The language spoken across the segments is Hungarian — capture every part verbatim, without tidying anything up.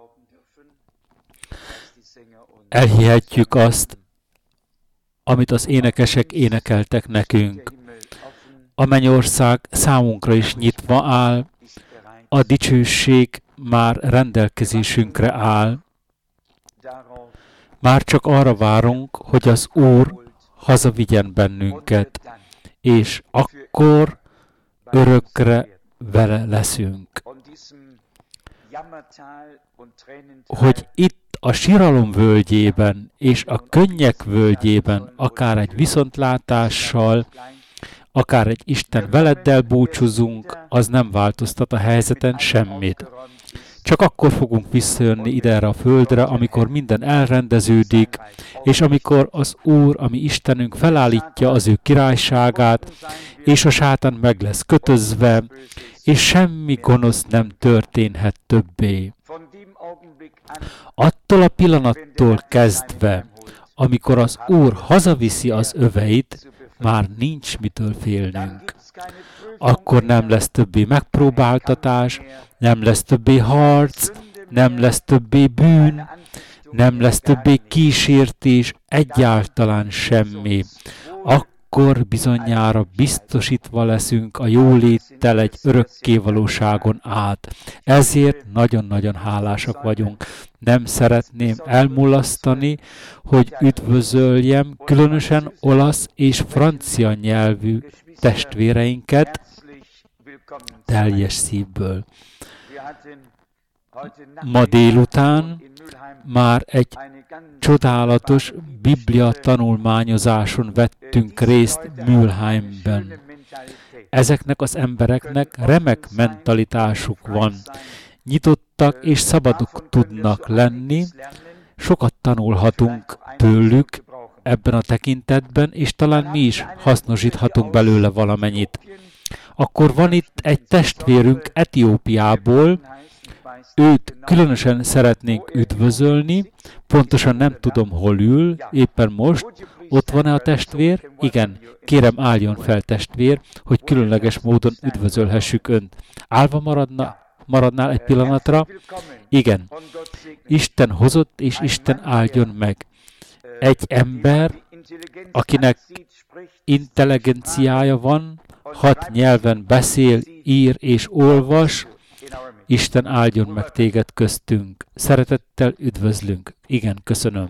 elhihetjük azt, amit az énekesek énekeltek nekünk. A mennyország számunkra is nyitva áll, a dicsőség már rendelkezésünkre áll. Már csak arra várunk, hogy az Úr hazavigyen bennünket, és akkor örökre vele leszünk. Hogy itt a síralom völgyében és a könnyek völgyében akár egy viszontlátással, akár egy Isten veleddel búcsúzunk, az nem változtat a helyzeten semmit. Csak akkor fogunk visszajönni ide erre a földre, amikor minden elrendeződik, és amikor az Úr, ami Istenünk felállítja az ő királyságát, és a sátán meg lesz kötözve, és semmi gonosz nem történhet többé. Attól a pillanattól kezdve, amikor az Úr hazaviszi az öveit, már nincs mitől félnünk. Akkor nem lesz többé megpróbáltatás, nem lesz többé harc, nem lesz többé bűn, nem lesz többé kísértés, egyáltalán semmi. Akkor bizonyára biztosítva leszünk a jóléttel egy örökkévalóságon át. Ezért nagyon-nagyon hálásak vagyunk. Nem szeretném elmulasztani, hogy üdvözöljem különösen olasz és francia nyelvű testvéreinket teljes szívből. Ma délután már egy csodálatos Biblia tanulmányozáson vettünk részt Mülheimben. Ezeknek az embereknek remek mentalitásuk van. Nyitottak és szabadok tudnak lenni, sokat tanulhatunk tőlük ebben a tekintetben, és talán mi is hasznosíthatunk belőle valamennyit. Akkor van itt egy testvérünk Etiópiából, őt különösen szeretnénk üdvözölni, pontosan nem tudom, hol ül, éppen most. Ott van-e a testvér? Igen, kérem álljon fel testvér, hogy különleges módon üdvözölhessük önt. Állva maradna, maradnál egy pillanatra? Igen. Isten hozott, és Isten áldjon meg. Egy ember, akinek intelligenciája van, hat nyelven beszél, ír és olvas, Isten áldjon meg téged köztünk. Szeretettel üdvözlünk. Igen, köszönöm.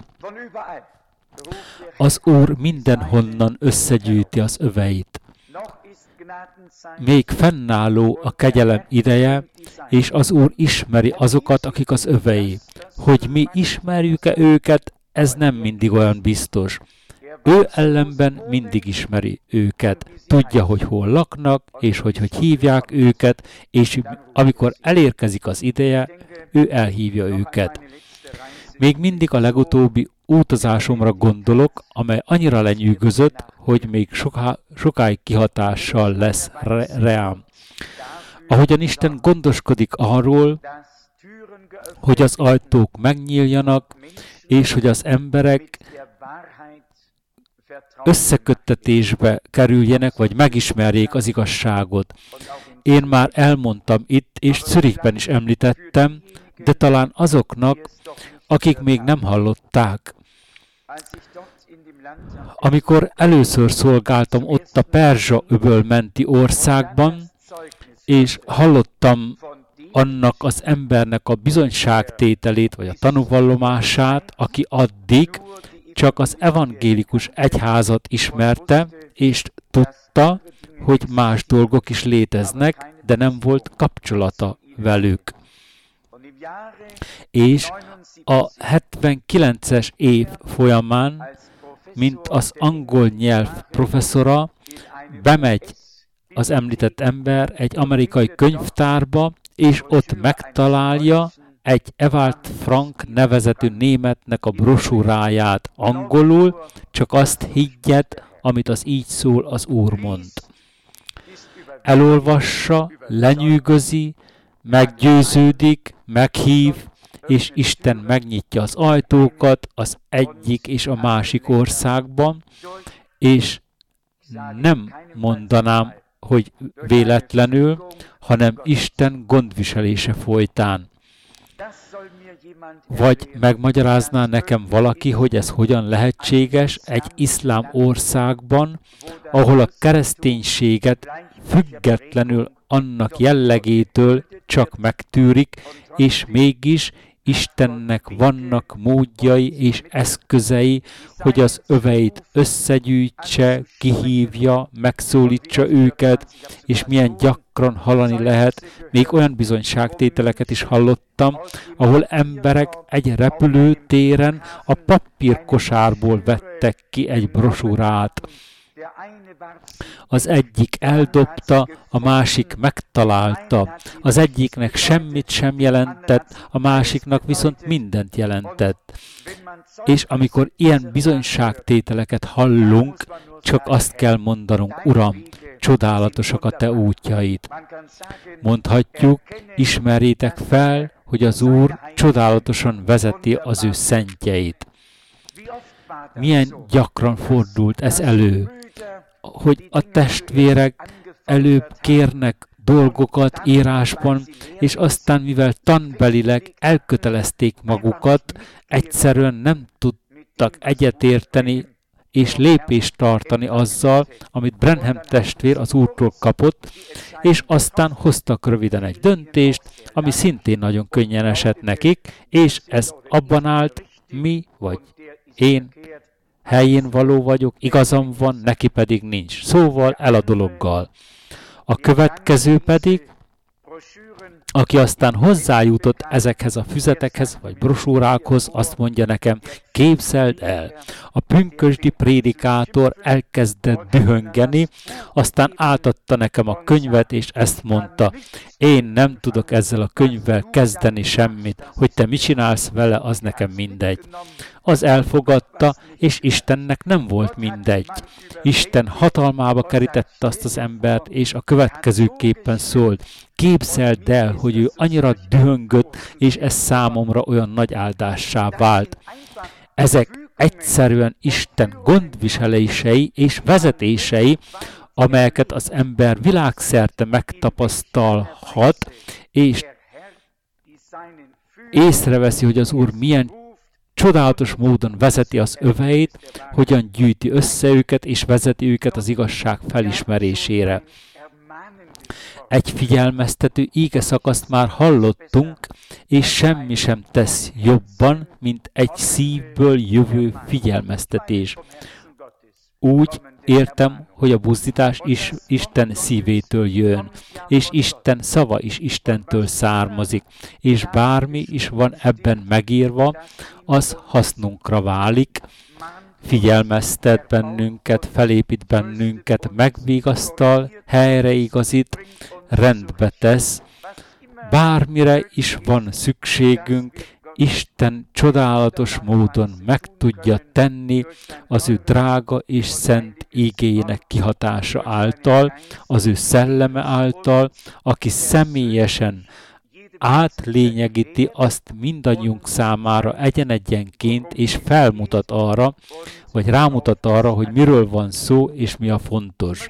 Az Úr mindenhonnan összegyűjti az öveit. Még fennálló a kegyelem ideje, és az Úr ismeri azokat, akik az övei. Hogy mi ismerjük-e őket, ez nem mindig olyan biztos. Ő ellenben mindig ismeri őket. Tudja, hogy hol laknak, és hogy hogy hívják őket, és amikor elérkezik az ideje, ő elhívja őket. Még mindig a legutóbbi utazásomra gondolok, amely annyira lenyűgözött, hogy még soká, sokáig kihatással lesz re- reám. Ahogyan Isten gondoskodik arról, hogy az ajtók megnyíljanak, és hogy az emberek összeköttetésbe kerüljenek, vagy megismerjék az igazságot. Én már elmondtam itt, és Zürichben is említettem, de talán azoknak, akik még nem hallották. Amikor először szolgáltam ott a Perzsa-öböl menti országban, és hallottam annak az embernek a bizonyságtételét, vagy a tanúvallomását, aki addig csak az evangélikus egyházat ismerte, és tudta, hogy más dolgok is léteznek, de nem volt kapcsolata velük. És a hetvenkilences év folyamán, mint az angol nyelv professzora, bemegy az említett ember egy amerikai könyvtárba, és ott megtalálja egy Ewald Frank nevezetű németnek a brosúráját angolul, csak azt higgyed, amit az így szól az Úr mond. Elolvassa, lenyűgözi, meggyőződik, meghív, és Isten megnyitja az ajtókat az egyik és a másik országban, és nem mondanám, hogy véletlenül, hanem Isten gondviselése folytán. Vagy megmagyarázná nekem valaki, hogy ez hogyan lehetséges egy iszlám országban, ahol a kereszténységet függetlenül annak jellegétől csak megtűrik, és mégis Istennek vannak módjai és eszközei, hogy az öveit összegyűjtse, kihívja, megszólítsa őket, és milyen gyakran hallani lehet, még olyan bizonyságtételeket is hallottam, ahol emberek egy repülőtéren a papírkosárból vettek ki egy brosúrát. Az egyik eldobta, a másik megtalálta. Az egyiknek semmit sem jelentett, a másiknak viszont mindent jelentett. És amikor ilyen bizonyságtételeket hallunk, csak azt kell mondanunk, Uram, csodálatosak a Te útjaid. Mondhatjuk, ismerjétek fel, hogy az Úr csodálatosan vezeti az ő szentjeit. Milyen gyakran fordult ez elő, hogy a testvérek előbb kérnek dolgokat írásban, és aztán, mivel tanbelileg elkötelezték magukat, egyszerűen nem tudtak egyetérteni és lépést tartani azzal, amit Branham testvér az Úrtól kapott, és aztán hoztak röviden egy döntést, ami szintén nagyon könnyen esett nekik, és ez abban állt, mi vagy én helyén való vagyok, igazam van, neki pedig nincs. Szóval el a dologgal. A következő pedig, aki aztán hozzájutott ezekhez a füzetekhez, vagy brosúrákhoz, azt mondja nekem, képzeld el, a pünkösdi prédikátor elkezdett dühöngeni, aztán átadta nekem a könyvet, és ezt mondta, én nem tudok ezzel a könyvvel kezdeni semmit, hogy te mit csinálsz vele, az nekem mindegy. Az elfogadta, és Istennek nem volt mindegy. Isten hatalmába kerítette azt az embert, és a következőképpen szólt, képzeld el, hogy ő annyira dühöngött, és ez számomra olyan nagy áldássá vált. Ezek egyszerűen Isten gondviselései és vezetései, amelyeket az ember világszerte megtapasztalhat, és észreveszi, hogy az Úr milyen csodálatos módon vezeti az öveit, hogyan gyűjti össze őket, és vezeti őket az igazság felismerésére. Egy figyelmeztető íge szakaszt már hallottunk, és semmi sem tesz jobban, mint egy szívből jövő figyelmeztetés. Úgy értem, hogy a buzdítás is Isten szívétől jön, és Isten szava is Istentől származik, és bármi is van ebben megírva, az hasznunkra válik, figyelmeztet bennünket, felépít bennünket, megvigasztal, helyreigazít, rendbe tesz. Bármire is van szükségünk, Isten csodálatos módon meg tudja tenni az ő drága és szent ígéjének kihatása által, az ő szelleme által, aki személyesen átlényegíti azt mindannyiunk számára egyen-egyenként, és felmutat arra, vagy rámutat arra, hogy miről van szó, és mi a fontos.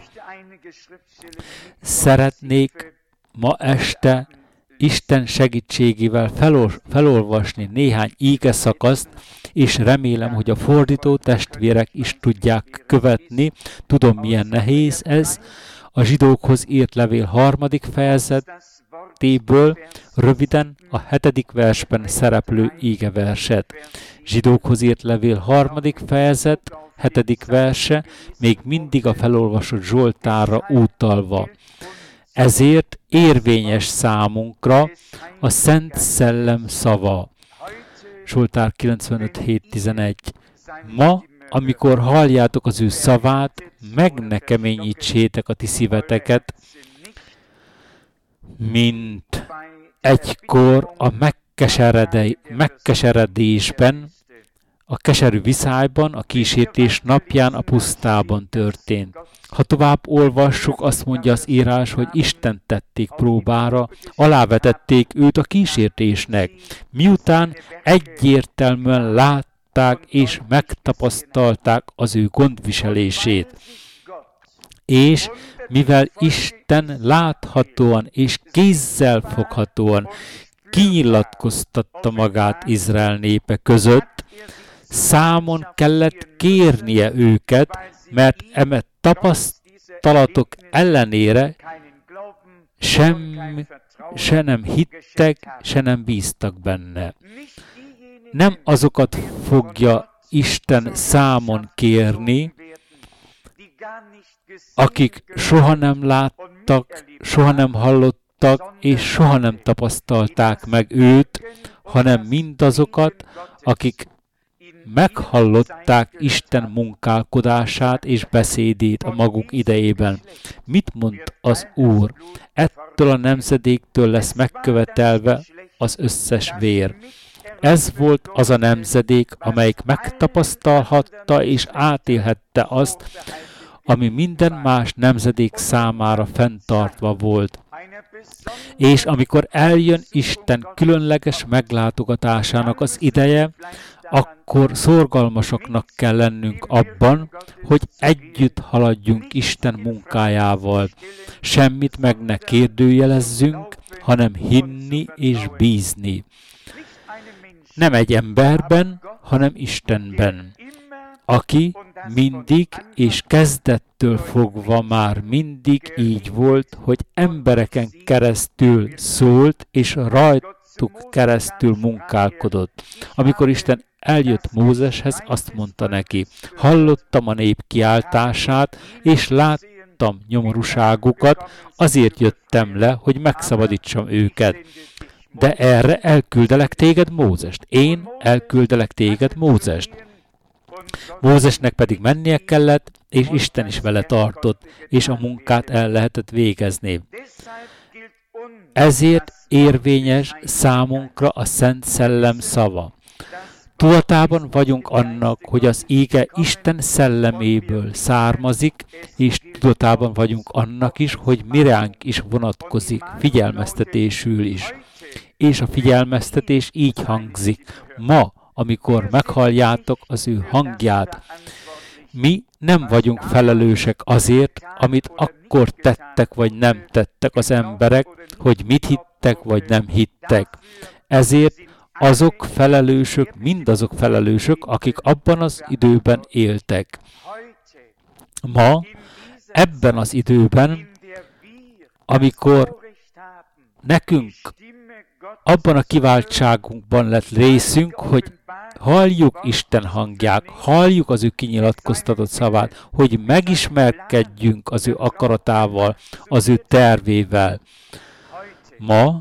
Szeretnék ma este Isten segítségével felol- felolvasni néhány ígeszakaszt, és remélem, hogy a fordító testvérek is tudják követni. Tudom, milyen nehéz ez. A zsidókhoz írt levél harmadik fejezetéből röviden a hetedik versben szereplő ígeverset. Zsidókhoz írt levél harmadik fejezet, hetedik verse, még mindig a felolvasott Zsoltárra utalva. Ezért érvényes számunkra a Szent Szellem szava. Zsoltár kilencvenöt hét tizenegy. Ma, amikor halljátok az ő szavát, meg ne keményítsétek a ti szíveteket, mint egykor a megkeseredésben, a keserű viszályban, a kísértés napján, a pusztában történt. Ha tovább olvassuk, azt mondja az írás, hogy Isten tették próbára, alávetették őt a kísértésnek, miután egyértelműen látták és megtapasztalták az ő gondviselését. És mivel Isten láthatóan és kézzel foghatóan kinyilatkoztatta magát Izrael népe között, számon kellett kérnie őket, mert eme tapasztalatok ellenére sem, se nem hittek, se nem bíztak benne. Nem azokat fogja Isten számon kérni, akik soha nem láttak, soha nem hallottak, és soha nem tapasztalták meg őt, hanem mindazokat, akik meghallották Isten munkálkodását és beszédét a maguk idejében. Mit mond az Úr? Ettől a nemzedéktől lesz megkövetelve az összes vér. Ez volt az a nemzedék, amelyik megtapasztalhatta és átélhette azt, ami minden más nemzedék számára fenntartva volt. És amikor eljön Isten különleges meglátogatásának az ideje, akkor szorgalmasoknak kell lennünk abban, hogy együtt haladjunk Isten munkájával. Semmit meg ne kérdőjelezzünk, hanem hinni és bízni. Nem egy emberben, hanem Istenben, aki mindig és kezdettől fogva már mindig így volt, hogy embereken keresztül szólt, és rajtuk keresztül munkálkodott. Amikor Isten eljött Mózeshez, azt mondta neki, hallottam a nép kiáltását, és láttam nyomorúságukat, azért jöttem le, hogy megszabadítsam őket. De erre elküldelek téged Mózest. Én elküldelek téged Mózest. Mózesnek pedig mennie kellett, és Isten is vele tartott, és a munkát el lehetett végezni. Ezért érvényes számunkra a Szent Szellem szava. Tudatában vagyunk annak, hogy az ége Isten szelleméből származik, és tudatában vagyunk annak is, hogy miránk is vonatkozik, figyelmeztetésül is. És a figyelmeztetés így hangzik. Ma, amikor meghalljátok az ő hangját, mi nem vagyunk felelősek azért, amit akkor tettek vagy nem tettek az emberek, hogy mit hittek vagy nem hittek. Ezért azok felelősök, mindazok felelősök, akik abban az időben éltek. Ma, ebben az időben, amikor nekünk abban a kiváltságunkban lett részünk, hogy halljuk Isten hangját, halljuk az ő kinyilatkoztatott szavát, hogy megismerkedjünk az ő akaratával, az ő tervével. Ma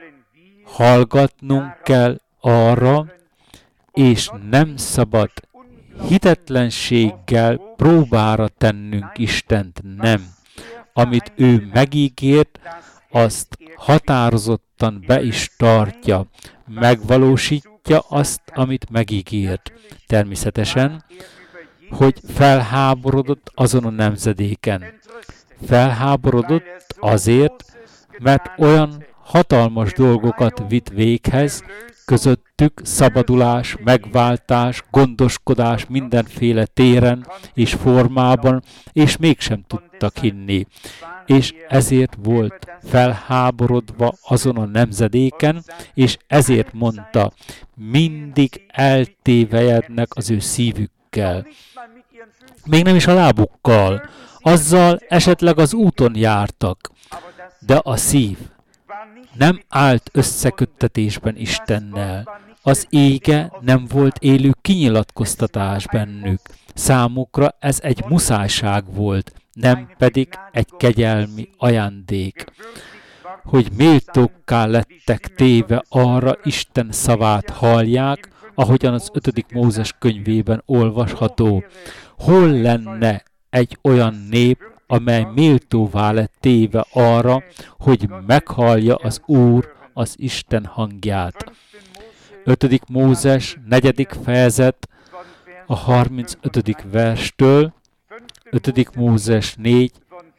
hallgatnunk kell arra, és nem szabad hitetlenséggel próbára tennünk Istent, nem. Amit ő megígért, azt határozottan be is tartja, megvalósítja azt, amit megígért. Természetesen, hogy felháborodott azon a nemzedéken. Felháborodott azért, mert olyan hatalmas dolgokat vitt véghez, közöttük szabadulás, megváltás, gondoskodás mindenféle téren és formában, és mégsem tudtak hinni. És ezért volt felháborodva azon a nemzedéken, és ezért mondta, mindig eltévejednek az ő szívükkel. Még nem is a lábukkal, azzal esetleg az úton jártak, de a szív nem állt összeköttetésben Istennel. Az ége nem volt élő kinyilatkoztatás bennük. Számukra ez egy muszájság volt, nem pedig egy kegyelmi ajándék. Hogy méltókká lettek téve arra Isten szavát hallják, ahogyan az ötödik Mózes könyvében olvasható. Hol lenne egy olyan nép, amely méltóvá lett téve arra, hogy meghallja az Úr, az Isten hangját. ötödik Mózes, negyedik fejezet, a harmincötödik verstől, ötödik Mózes négy,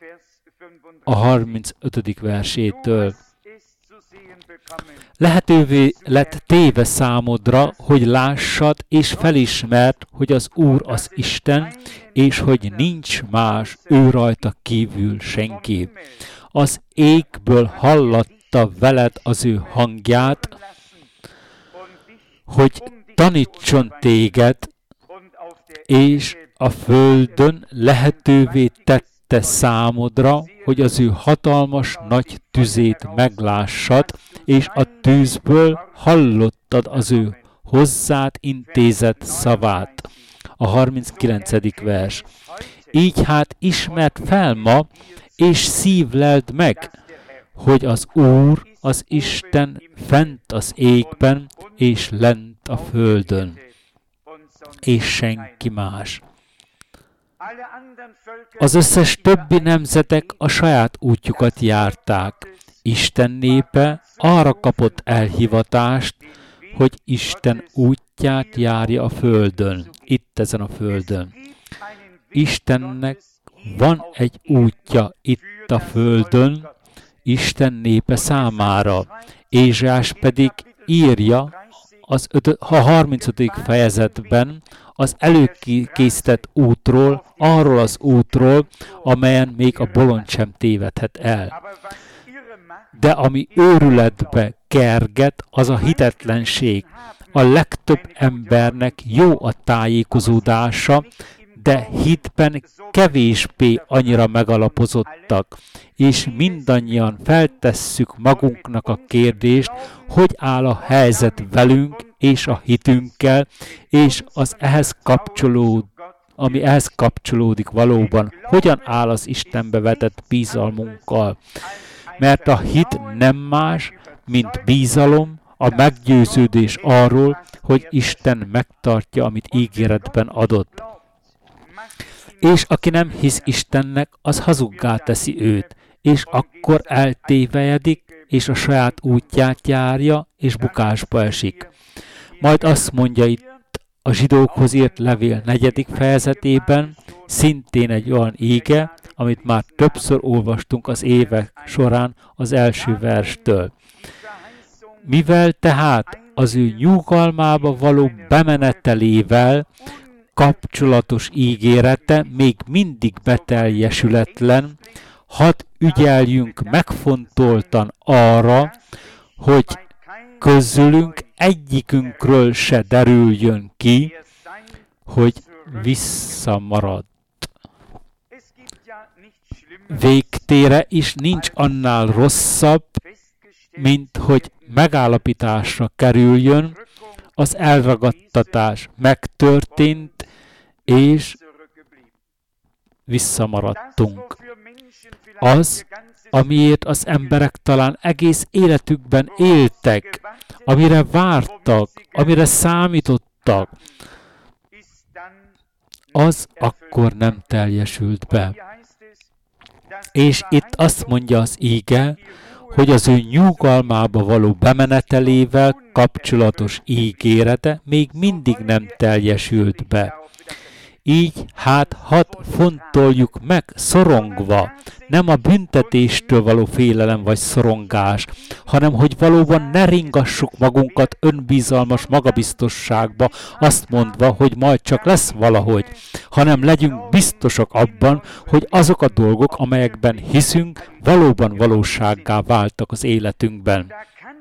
a harmincötödik versétől. Lehetővé lett téve számodra, hogy lássad és felismerd, hogy az Úr az Isten, és hogy nincs más ő rajta kívül senki. Az égből hallattam hallotta veled az ő hangját, hogy tanítson téged, és a földön lehetővé tette számodra, hogy az ő hatalmas nagy tüzét meglássad, és a tűzből hallottad az ő hozzád intézett szavát. A harminckilencedik vers. Így hát ismert fel ma, és szívleld meg, hogy az Úr, az Isten fent az égben, és lent a földön, és senki más. Az összes többi nemzetek a saját útjukat járták. Isten népe arra kapott elhivatást, hogy Isten útját járja a földön, itt ezen a földön. Istennek van egy útja itt a földön, Isten népe számára. Ézsaiás pedig írja az öt, a harmincötödik fejezetben az előkészített útról, arról az útról, amelyen még a bolond sem tévedhet el. De ami őrületbe kerget, az a hitetlenség. A legtöbb embernek jó a tájékozódása, de hitben kevésbé annyira megalapozottak, és mindannyian feltesszük magunknak a kérdést, hogy áll a helyzet velünk és a hitünkkel, és az ehhez kapcsolód, ami ehhez kapcsolódik valóban, hogyan áll az Istenbe vetett bízalmunkkal. Mert a hit nem más, mint bízalom, a meggyőződés arról, hogy Isten megtartja, amit ígéretben adott. És aki nem hisz Istennek, az hazuggá teszi őt, és akkor eltévejedik, és a saját útját járja, és bukásba esik. Majd azt mondja itt a zsidókhoz írt levél negyedik fejezetében, szintén egy olyan íge, amit már többször olvastunk az évek során az első verstől. Mivel tehát az ő nyugalmába való bemenetelével kapcsolatos ígérete még mindig beteljesületlen, hadd ügyeljünk megfontoltan arra, hogy közülünk egyikünkről se derüljön ki, hogy visszamaradt. Végtére is nincs annál rosszabb, mint hogy megállapításra kerüljön, az elragadtatás megtörtént, és visszamaradtunk. Az, amiért az emberek talán egész életükben éltek, amire vártak, amire számítottak, az akkor nem teljesült be. És itt azt mondja az íge, hogy az ő nyugalmába való bemenetelével kapcsolatos ígérete még mindig nem teljesült be. Így hát hadd fontoljuk meg szorongva, nem a büntetéstől való félelem vagy szorongás, hanem hogy valóban ne ringassuk magunkat önbizalmas magabiztosságba, azt mondva, hogy majd csak lesz valahogy, hanem legyünk biztosak abban, hogy azok a dolgok, amelyekben hiszünk, valóban valósággá váltak az életünkben.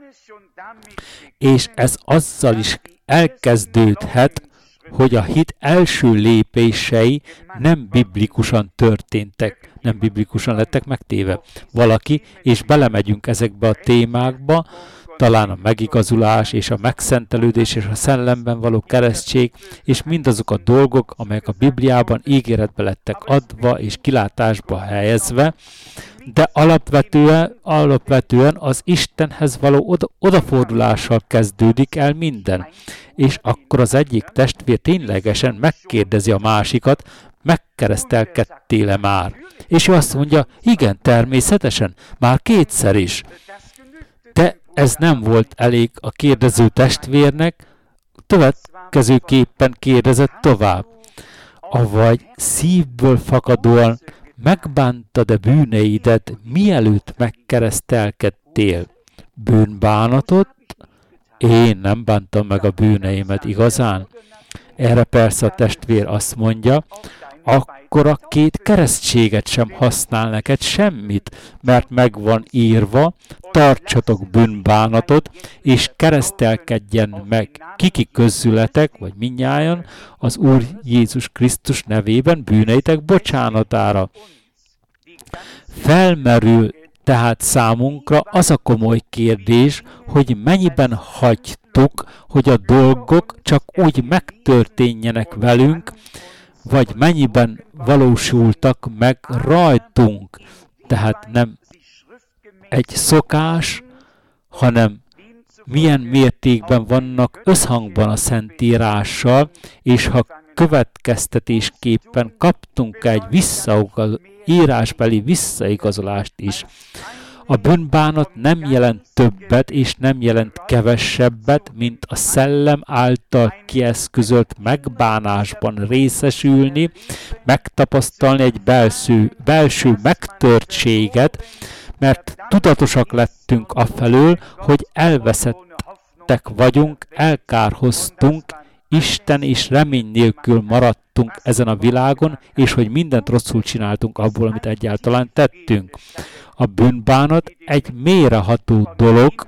És ez azzal is elkezdődhet, hogy a hit első lépései nem biblikusan történtek, nem biblikusan lettek megtéve. Valaki, és belemegyünk ezekbe a témákba, talán a megigazulás és a megszentelődés és a szellemben való keresztség, és mindazok a dolgok, amelyek a Bibliában ígéretbe lettek adva és kilátásba helyezve, de alapvetően, alapvetően az Istenhez való oda, odafordulással kezdődik el minden. És akkor az egyik testvér ténylegesen megkérdezi a másikat, megkeresztelkedtél-e már? És ő azt mondja, igen, természetesen, már kétszer is. De ez nem volt elég a kérdező testvérnek, következőképpen kérdezett tovább. Avagy szívből fakadóan megbántad-e bűneidet, mielőtt megkeresztelkedtél? Bűnbánatot? Én nem bántam meg a bűneimet igazán? Erre persze a testvér azt mondja, akkor a két keresztséget sem használ neked semmit, mert meg van írva, tartsatok bűnbánatot, és keresztelkedjen meg kiki közületek, vagy mindnyájan, az Úr Jézus Krisztus nevében bűneitek bocsánatára. Felmerül tehát számunkra az a komoly kérdés, hogy mennyiben hagytuk, hogy a dolgok csak úgy megtörténjenek velünk, vagy mennyiben valósultak meg rajtunk. Tehát nem egy szokás, hanem milyen mértékben vannak összhangban a Szentírással, és ha következtetésképpen kaptunk egy visszaugaz, írásbeli visszaigazolást is. A bűnbánat nem jelent többet és nem jelent kevesebbet, mint a szellem által kieszközölt megbánásban részesülni, megtapasztalni egy belső, belső megtörtséget, mert tudatosak lettünk afelől, hogy elveszettek vagyunk, elkárhoztunk, Isten és remény nélkül maradtunk ezen a világon, és hogy mindent rosszul csináltunk abból, amit egyáltalán tettünk. A bűnbánat egy mélyreható dolog,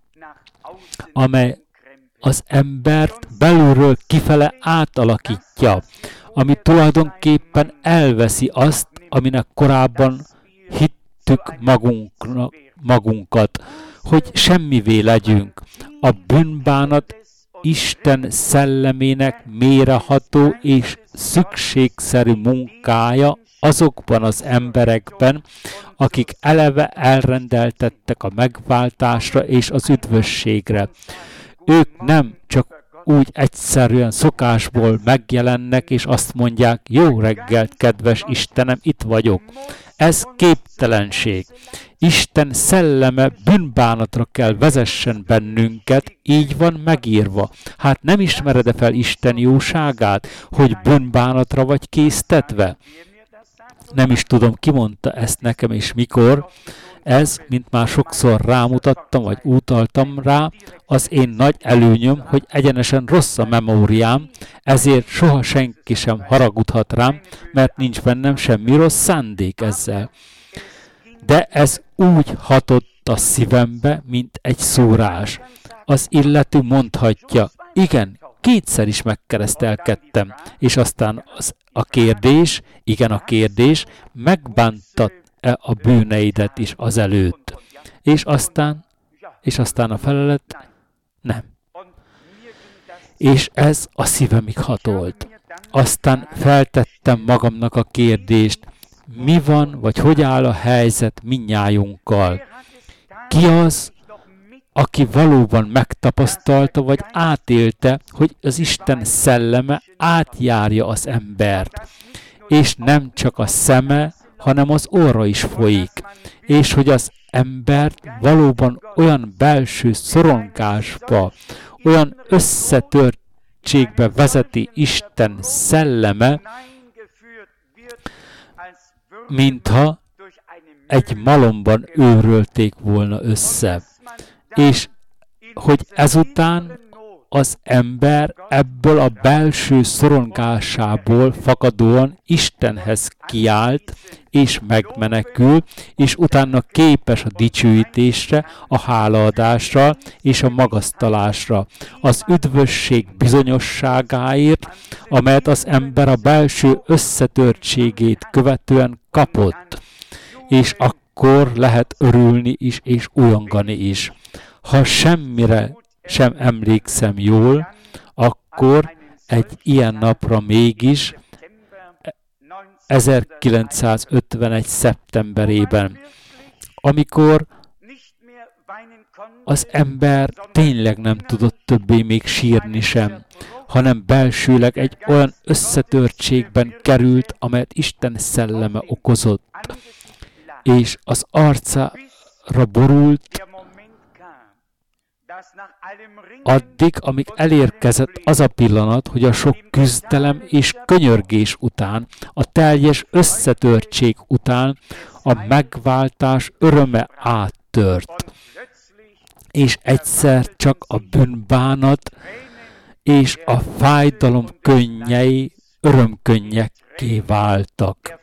amely az embert belülről kifele átalakítja, ami tulajdonképpen elveszi azt, aminek korábban hittük magunknak, magunkat, hogy semmivé legyünk. A bűnbánat Isten szellemének mélyreható és szükségszerű munkája azokban az emberekben, akik eleve elrendeltettek a megváltásra és az üdvösségre. Ők nem csak úgy egyszerűen szokásból megjelennek, és azt mondják, jó reggelt, kedves Istenem, itt vagyok. Ez képtelenség. Isten szelleme bűnbánatra kell vezessen bennünket, így van megírva. Hát nem ismered-e fel Isten jóságát, hogy bűnbánatra vagy késztetve? Nem is tudom, ki mondta ezt nekem és mikor. Ez, mint már sokszor rámutattam, vagy utaltam rá, az én nagy előnyöm, hogy egyenesen rossz a memóriám, ezért soha senki sem haragudhat rám, mert nincs bennem semmi rossz szándék ezzel. De ez úgy hatott a szívembe, mint egy szúrás. Az illető mondhatja, igen, kétszer is megkeresztelkedtem, és aztán az, a kérdés, igen a kérdés, megbántat-e a bűneidet is azelőtt? És aztán, és aztán a felelet, nem. És ez a szívemig hatolt. Aztán feltettem magamnak a kérdést, mi van, vagy hogy áll a helyzet mindnyájunkkal? Ki az, aki valóban megtapasztalta, vagy átélte, hogy az Isten szelleme átjárja az embert, és nem csak a szeme, hanem az orra is folyik, és hogy az embert valóban olyan belső szorongásba, olyan összetörtségbe vezeti Isten szelleme, mintha egy malomban őrölték volna össze. És hogy ezután az ember ebből a belső szorongásából fakadóan Istenhez kiált, és megmenekül, és utána képes a dicsőítésre, a hálaadásra és a magasztalásra, az üdvösség bizonyosságáért, amelyet az ember a belső összetörtségét követően kapott, és akkor lehet örülni is, és ujjongani is. Ha semmire sem emlékszem jól, akkor egy ilyen napra mégis ezerkilencszázötvenegy. szeptemberében, amikor az ember tényleg nem tudott többé még sírni sem, hanem belsőleg egy olyan összetörtségben került, amelyet Isten szelleme okozott, és az arcára borult, addig, amíg elérkezett az a pillanat, hogy a sok küzdelem és könyörgés után, a teljes összetörtség után a megváltás öröme áttört. És egyszer csak a bűnbánat és a fájdalom könnyei örömkönnyekké váltak.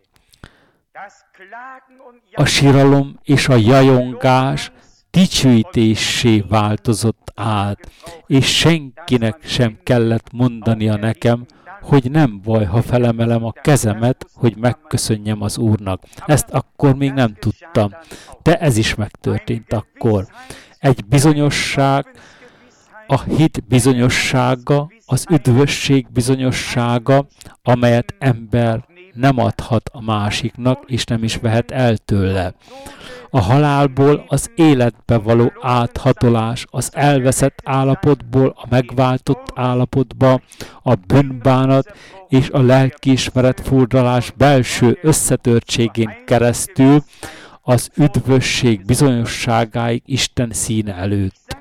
A síralom és a jajongás dicsőítésé változott át, és senkinek sem kellett mondania nekem, hogy nem baj, ha felemelem a kezemet, hogy megköszönjem az Úrnak. Ezt akkor még nem tudtam, de ez is megtörtént akkor. Egy bizonyosság, a hit bizonyossága, az üdvösség bizonyossága, amelyet ember nem adhat a másiknak, és nem is vehet el tőle. A halálból az életbe való áthatolás, az elveszett állapotból a megváltott állapotba, a bűnbánat és a lelkiismeret furdalás belső összetörtségén keresztül az üdvösség bizonyosságáig Isten színe előtt.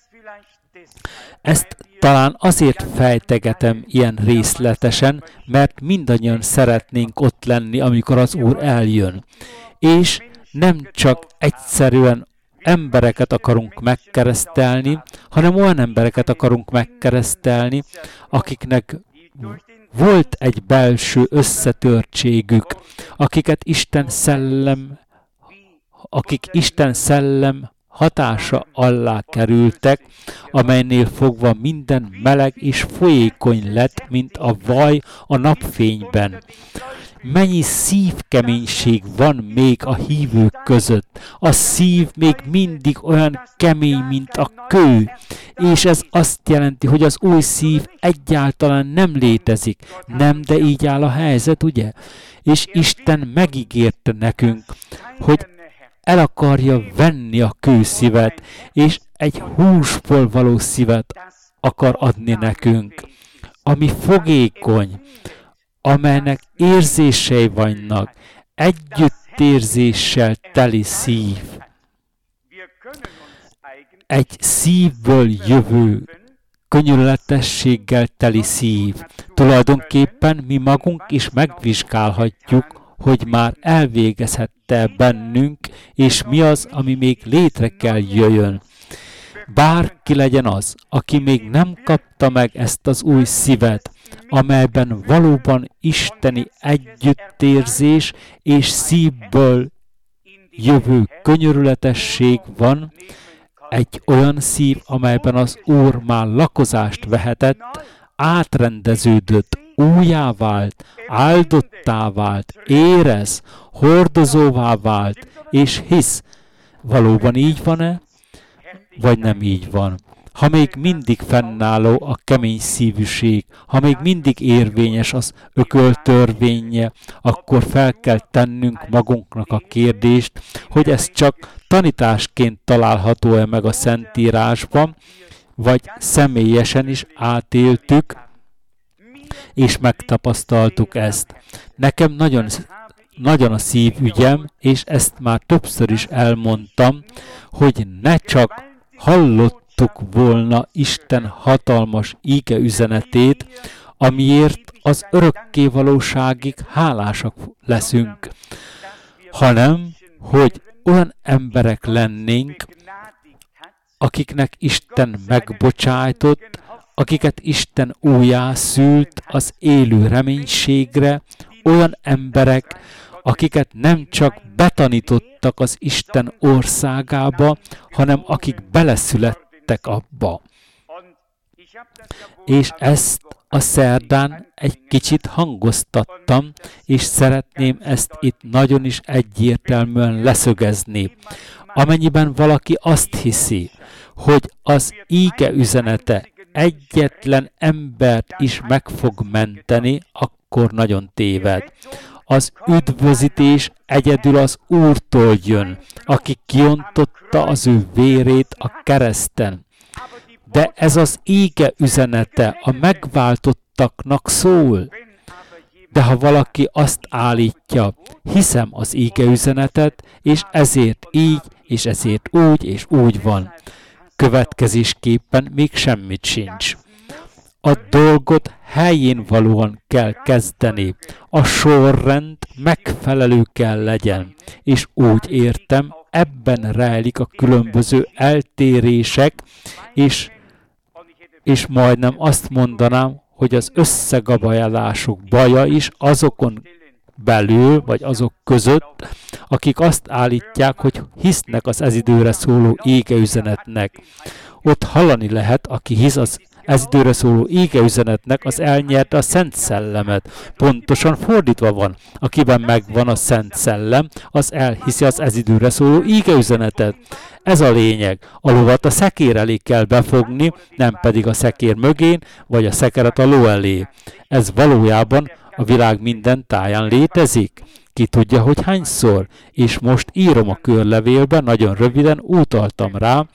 Ezt talán azért fejtegetem ilyen részletesen, mert mindannyian szeretnénk ott lenni, amikor az Úr eljön. És nem csak egyszerűen embereket akarunk megkeresztelni, hanem olyan embereket akarunk megkeresztelni, akiknek volt egy belső összetörtségük, akiket Isten szellem, akik Isten szellem hatása alá kerültek, amelynél fogva minden meleg és folyékony lett, mint a vaj a napfényben. Mennyi szívkeménység van még a hívők között. A szív még mindig olyan kemény, mint a kő. És ez azt jelenti, hogy az új szív egyáltalán nem létezik. Nem, de így áll a helyzet, ugye? És Isten megígérte nekünk, hogy el akarja venni a kőszívet, és egy húsból való szívet akar adni nekünk, ami fogékony, amelynek érzései vannak, együttérzéssel teli szív. Egy szívből jövő, könyörületességgel teli szív. Tulajdonképpen mi magunk is megvizsgálhatjuk, hogy már elvégezhette bennünk, és mi az, ami még létre kell jöjjön. Bárki legyen az, aki még nem kapta meg ezt az új szívet, amelyben valóban isteni együttérzés és szívből jövő könyörületesség van, egy olyan szív, amelyben az Úr már lakozást vehetett, átrendeződött, újjá vált, áldottá vált, érez, hordozóvá vált, és hisz. Valóban így van-e? Vagy nem így van? Ha még mindig fennálló a kemény szívűség, ha még mindig érvényes az ököltörvénye, akkor fel kell tennünk magunknak a kérdést, hogy ez csak tanításként található-e meg a Szentírásban, vagy személyesen is átéltük, és megtapasztaltuk ezt. Nekem nagyon, nagyon a szívügyem, és ezt már többször is elmondtam, hogy ne csak hallottuk volna Isten hatalmas íge üzenetét, amiért az örökké valóságig hálásak leszünk, hanem, hogy olyan emberek lennénk, akiknek Isten megbocsájtott, akiket Isten újjászült az élő reménységre, olyan emberek, akiket nem csak betanítottak az Isten országába, hanem akik beleszülettek abba. És ezt a szerdán egy kicsit hangoztattam, és szeretném ezt itt nagyon is egyértelműen leszögezni. Amennyiben valaki azt hiszi, hogy az íge üzenete egyetlen embert is meg fog menteni, akkor nagyon téved. Az üdvözítés egyedül az Úrtól jön, aki kiontotta az ő vérét a kereszten. De ez az íge üzenete a megváltottaknak szól. De ha valaki azt állítja, hiszem az íge üzenetet, és ezért így, és ezért úgy, és úgy van, következésképpen még semmit sincs. A dolgot helyén valóan kell kezdeni. A sorrend megfelelő kell legyen. És úgy értem, ebben rejlik a különböző eltérések, és, és majdnem azt mondanám, hogy az összegabajálások baja is azokon belül, vagy azok között, akik azt állítják, hogy hisznek az ez időre szóló égeüzenetnek. Ott hallani lehet, aki hisz az ez időre szóló égeüzenetnek, az elnyerte a Szent Szellemet. Pontosan fordítva van. Akiben megvan a Szent Szellem, az elhiszi az ez időre szóló égeüzenetet. Ez a lényeg. A lovat a szekér elé kell befogni, nem pedig a szekér mögén, vagy a szekeret a ló elé. Ez valójában a világ minden táján létezik. Ki tudja, hogy hányszor? És most írom a körlevélben, nagyon röviden utaltam rá.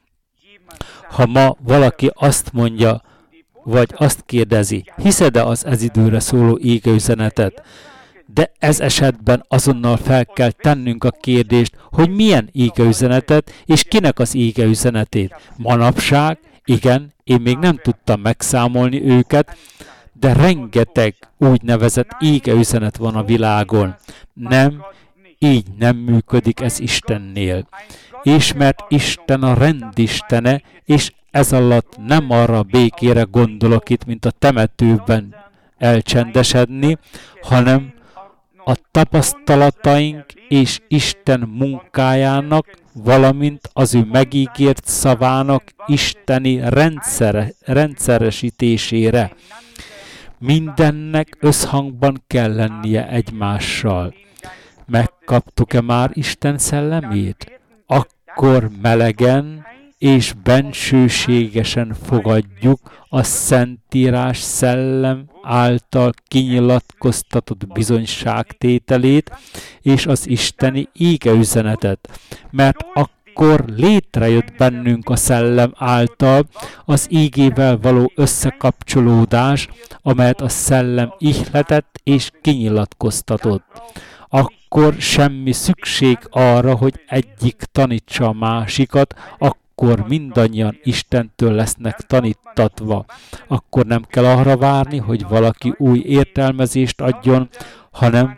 Ha ma valaki azt mondja, vagy azt kérdezi, hiszed-e az ez időre szóló égeüzenetet? De ez esetben azonnal fel kell tennünk a kérdést, hogy milyen égeüzenetet, és kinek az égeüzenetét. Manapság, igen, én még nem tudtam megszámolni őket, de rengeteg úgynevezett égeüzenet van a világon. Nem, így nem működik ez Istennél. És mert Isten a rendistene, és ez alatt nem arra a békére gondolok itt, mint a temetőben elcsendesedni, hanem a tapasztalataink és Isten munkájának, valamint az ő megígért szavának isteni rendszer, rendszeresítésére. Mindennek összhangban kell lennie egymással. Megkaptuk-e már Isten szellemét? Akkor melegen és bensőségesen fogadjuk a Szentírás szellem által kinyilatkoztatott bizonyságtételét és az isteni égeüzenetet, mert akkor létrejött bennünk a szellem által az ígével való összekapcsolódás, amelyet a szellem ihletett és kinyilatkoztatott. Akkor semmi szükség arra, hogy egyik tanítsa a másikat, akkor mindannyian Istentől lesznek tanítatva. Akkor nem kell arra várni, hogy valaki új értelmezést adjon, hanem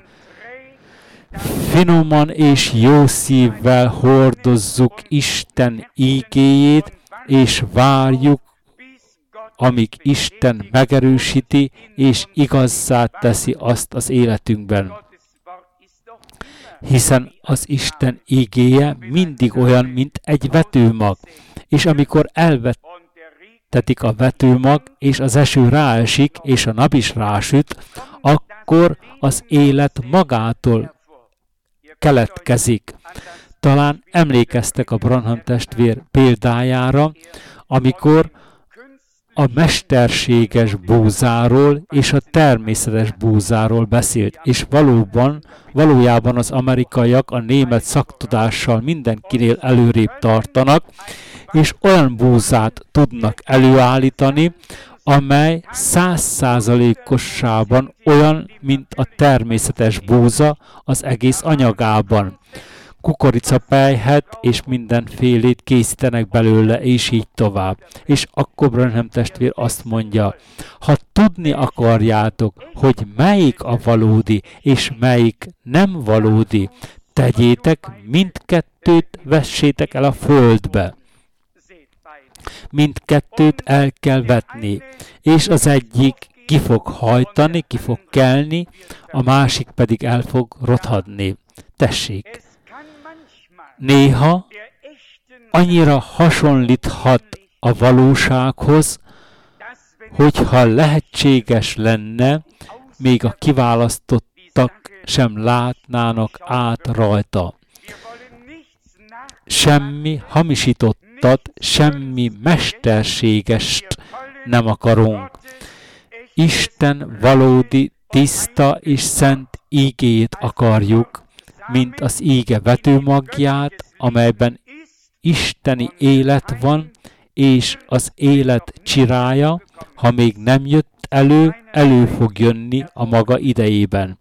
finoman és jó szívvel hordozzuk Isten ígéjét, és várjuk, amíg Isten megerősíti, és igazzá teszi azt az életünkben. Hiszen az Isten ígéje mindig olyan, mint egy vetőmag, és amikor elvetetik a vetőmag, és az eső ráesik, és a nap is rásüt, akkor az élet magától keletkezik. Talán emlékeztek a Branham testvér példájára, amikor a mesterséges búzáról és a természetes búzáról beszélt, és valóban, valójában az amerikaiak a német szaktudással mindenkinél előrébb tartanak, és olyan búzát tudnak előállítani, amely száz százalékossában olyan, mint a természetes búza az egész anyagában. Kukoricapelyhet és mindenfélét készítenek belőle, és így tovább. És akkor Branham testvér azt mondja, ha tudni akarjátok, hogy melyik a valódi, és melyik nem valódi, tegyétek, mindkettőt vessétek el a földbe. Mindkettőt el kell vetni, és az egyik ki fog hajtani, ki fog kelni, a másik pedig el fog rothadni. Tessék! Néha annyira hasonlíthat a valósághoz, hogyha lehetséges lenne, még a kiválasztottak sem látnának át rajta. Semmi hamisítottat, semmi mesterségest nem akarunk. Isten valódi, tiszta és szent ígéjét akarjuk, mint az íge vetőmagját, amelyben isteni élet van, és az élet csirája, ha még nem jött elő, elő fog jönni a maga idejében.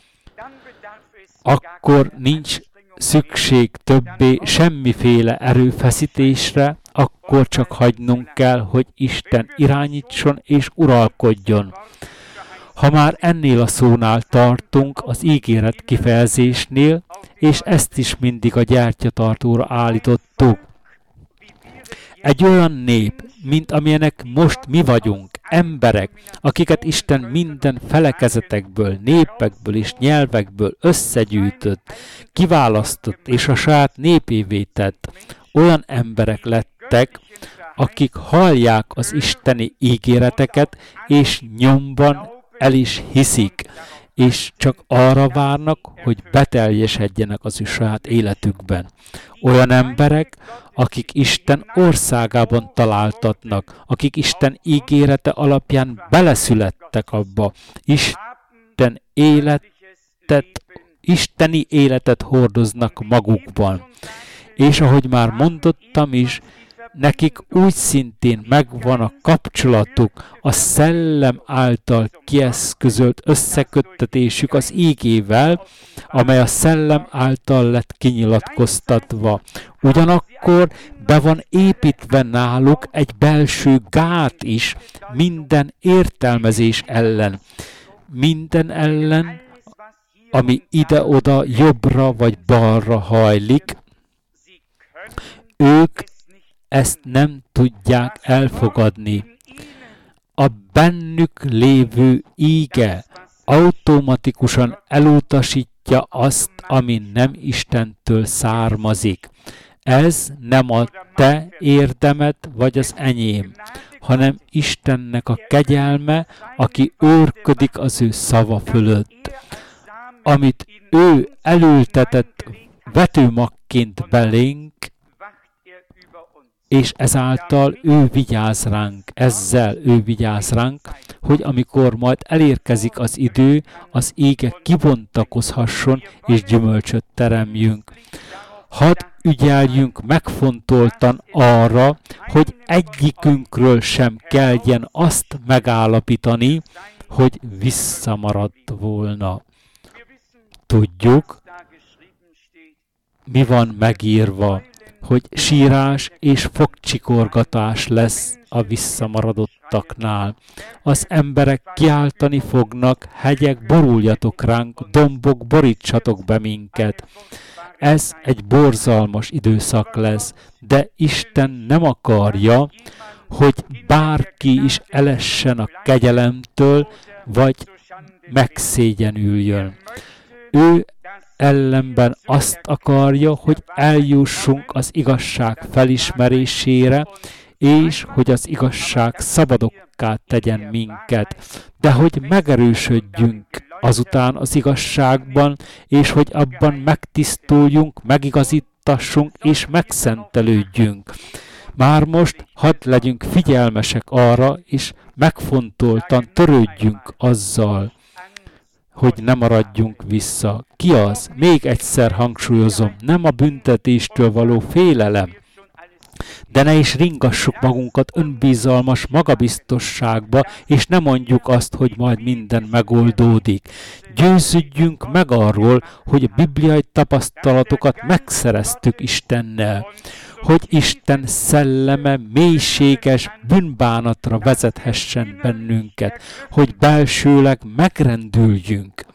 Akkor nincs szükség többé semmiféle erőfeszítésre, akkor csak hagynunk kell, hogy Isten irányítson és uralkodjon. Ha már ennél a szónál tartunk, az ígéret kifejezésnél, és ezt is mindig a gyertyatartóra állítottuk. Egy olyan nép, mint amilyenek most mi vagyunk, emberek, akiket Isten minden felekezetekből, népekből és nyelvekből összegyűjtött, kiválasztott és a saját népévé tett, olyan emberek lettek, akik hallják az isteni ígéreteket, és nyomban el is hiszik, és csak arra várnak, hogy beteljesedjenek az ő saját életükben. Olyan emberek, akik Isten országában találtatnak, akik Isten ígérete alapján beleszülettek abba, Isten életet, isteni életet hordoznak magukban. És ahogy már mondottam is, nekik úgy szintén megvan a kapcsolatuk, a szellem által kieszközölt összeköttetésük az ígével, amely a szellem által lett kinyilatkoztatva. Ugyanakkor be van építve náluk egy belső gát is minden értelmezés ellen. Minden ellen, ami ide-oda, jobbra vagy balra hajlik, ők ezt nem tudják elfogadni. A bennük lévő íge automatikusan elutasítja azt, ami nem Istentől származik. Ez nem a te érdemed vagy az enyém, hanem Istennek a kegyelme, aki őrködik az ő szava fölött. Amit ő elültetett vetőmagként belénk, és ezáltal ő vigyáz ránk, ezzel ő vigyáz ránk, hogy amikor majd elérkezik az idő, az ége kibontakozhasson, és gyümölcsöt teremjünk. Hadd ügyeljünk megfontoltan arra, hogy egyikünkről sem kelljen azt megállapítani, hogy visszamaradt volna. Tudjuk, mi van megírva, hogy sírás és fogcsikorgatás lesz a visszamaradottaknál. Az emberek kiáltani fognak, hegyek, boruljatok ránk, dombok, borítsatok be minket. Ez egy borzalmas időszak lesz, de Isten nem akarja, hogy bárki is elessen a kegyelemtől, vagy megszégyenüljön. Ő ellenben azt akarja, hogy eljussunk az igazság felismerésére, és hogy az igazság szabadokká tegyen minket, de hogy megerősödjünk azután az igazságban, és hogy abban megtisztuljunk, megigazítassunk és megszentelődjünk. Már most hadd legyünk figyelmesek arra, és megfontoltan törődjünk azzal, hogy ne maradjunk vissza. Ki az? Még egyszer hangsúlyozom, nem a büntetéstől való félelem, de ne is ringassuk magunkat önbizalmas magabiztosságba, és ne mondjuk azt, hogy majd minden megoldódik. Győződjünk meg arról, hogy a bibliai tapasztalatokat megszereztük Istennel, hogy Isten szelleme mélységes bűnbánatra vezethessen bennünket, hogy belsőleg megrendüljünk.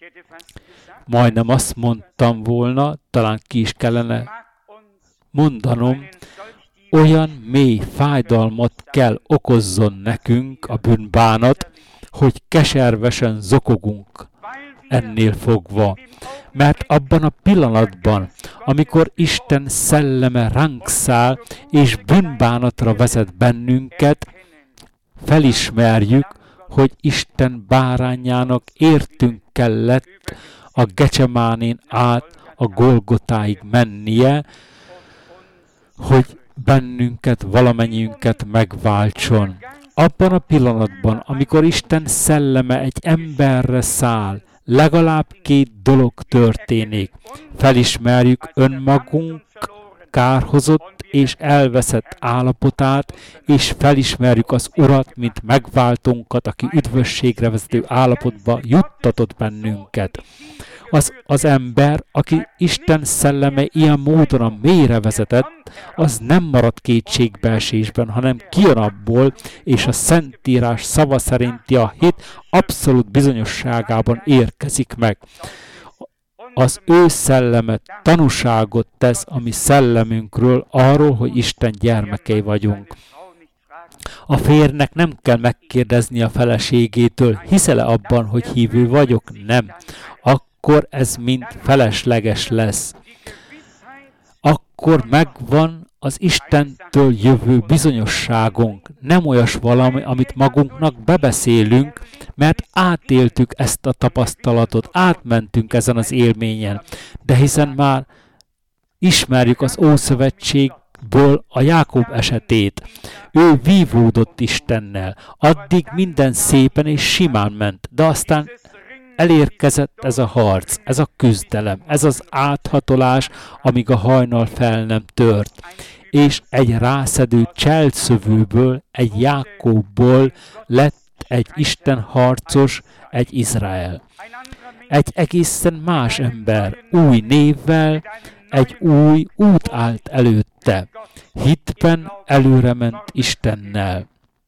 Majdnem azt mondtam volna, talán ki is kellene mondanom, olyan mély fájdalmat kell okozzon nekünk a bűnbánat, hogy keservesen zokogunk ennél fogva. Mert abban a pillanatban, amikor Isten szelleme ránk száll, és bűnbánatra vezet bennünket, felismerjük, hogy Isten bárányának értünk kellett a Gecsemánén át a Golgotáig mennie, hogy bennünket, valamennyiünket megváltson. Abban a pillanatban, amikor Isten szelleme egy emberre száll, legalább két dolog történik. Felismerjük önmagunk kárhozott és elveszett állapotát, és felismerjük az Urat, mint megváltónkat, aki üdvösségre vezető állapotba juttatott bennünket. Az, az ember, aki Isten szelleme ilyen módon a mélyre vezetett, az nem marad kétségbeesésben, hanem kijön abból, és a Szentírás szava szerinti a hit abszolút bizonyosságában érkezik meg. Az ő szelleme tanúságot tesz a mi szellemünkről, arról, hogy Isten gyermekei vagyunk. A férjnek nem kell megkérdezni a feleségétől, hiszel-e abban, hogy hívő vagyok? Nem. Akkor ez mind felesleges lesz. Akkor megvan az Istentől jövő bizonyosságunk. Nem olyas valami, amit magunknak bebeszélünk, mert átéltük ezt a tapasztalatot, átmentünk ezen az élményen. De hiszen már ismerjük az Ószövetségből a Jákob esetét. Ő vívódott Istennel. Addig minden szépen és simán ment, de aztán elérkezett ez a harc, ez a küzdelem, ez az áthatolás, amíg a hajnal fel nem tört. És egy rászedő cselszövőből, egy Jákobból lett egy Isten harcos, egy Izrael. Egy egészen más ember, új névvel, egy új út állt előtte. Hitben előrement Istennel.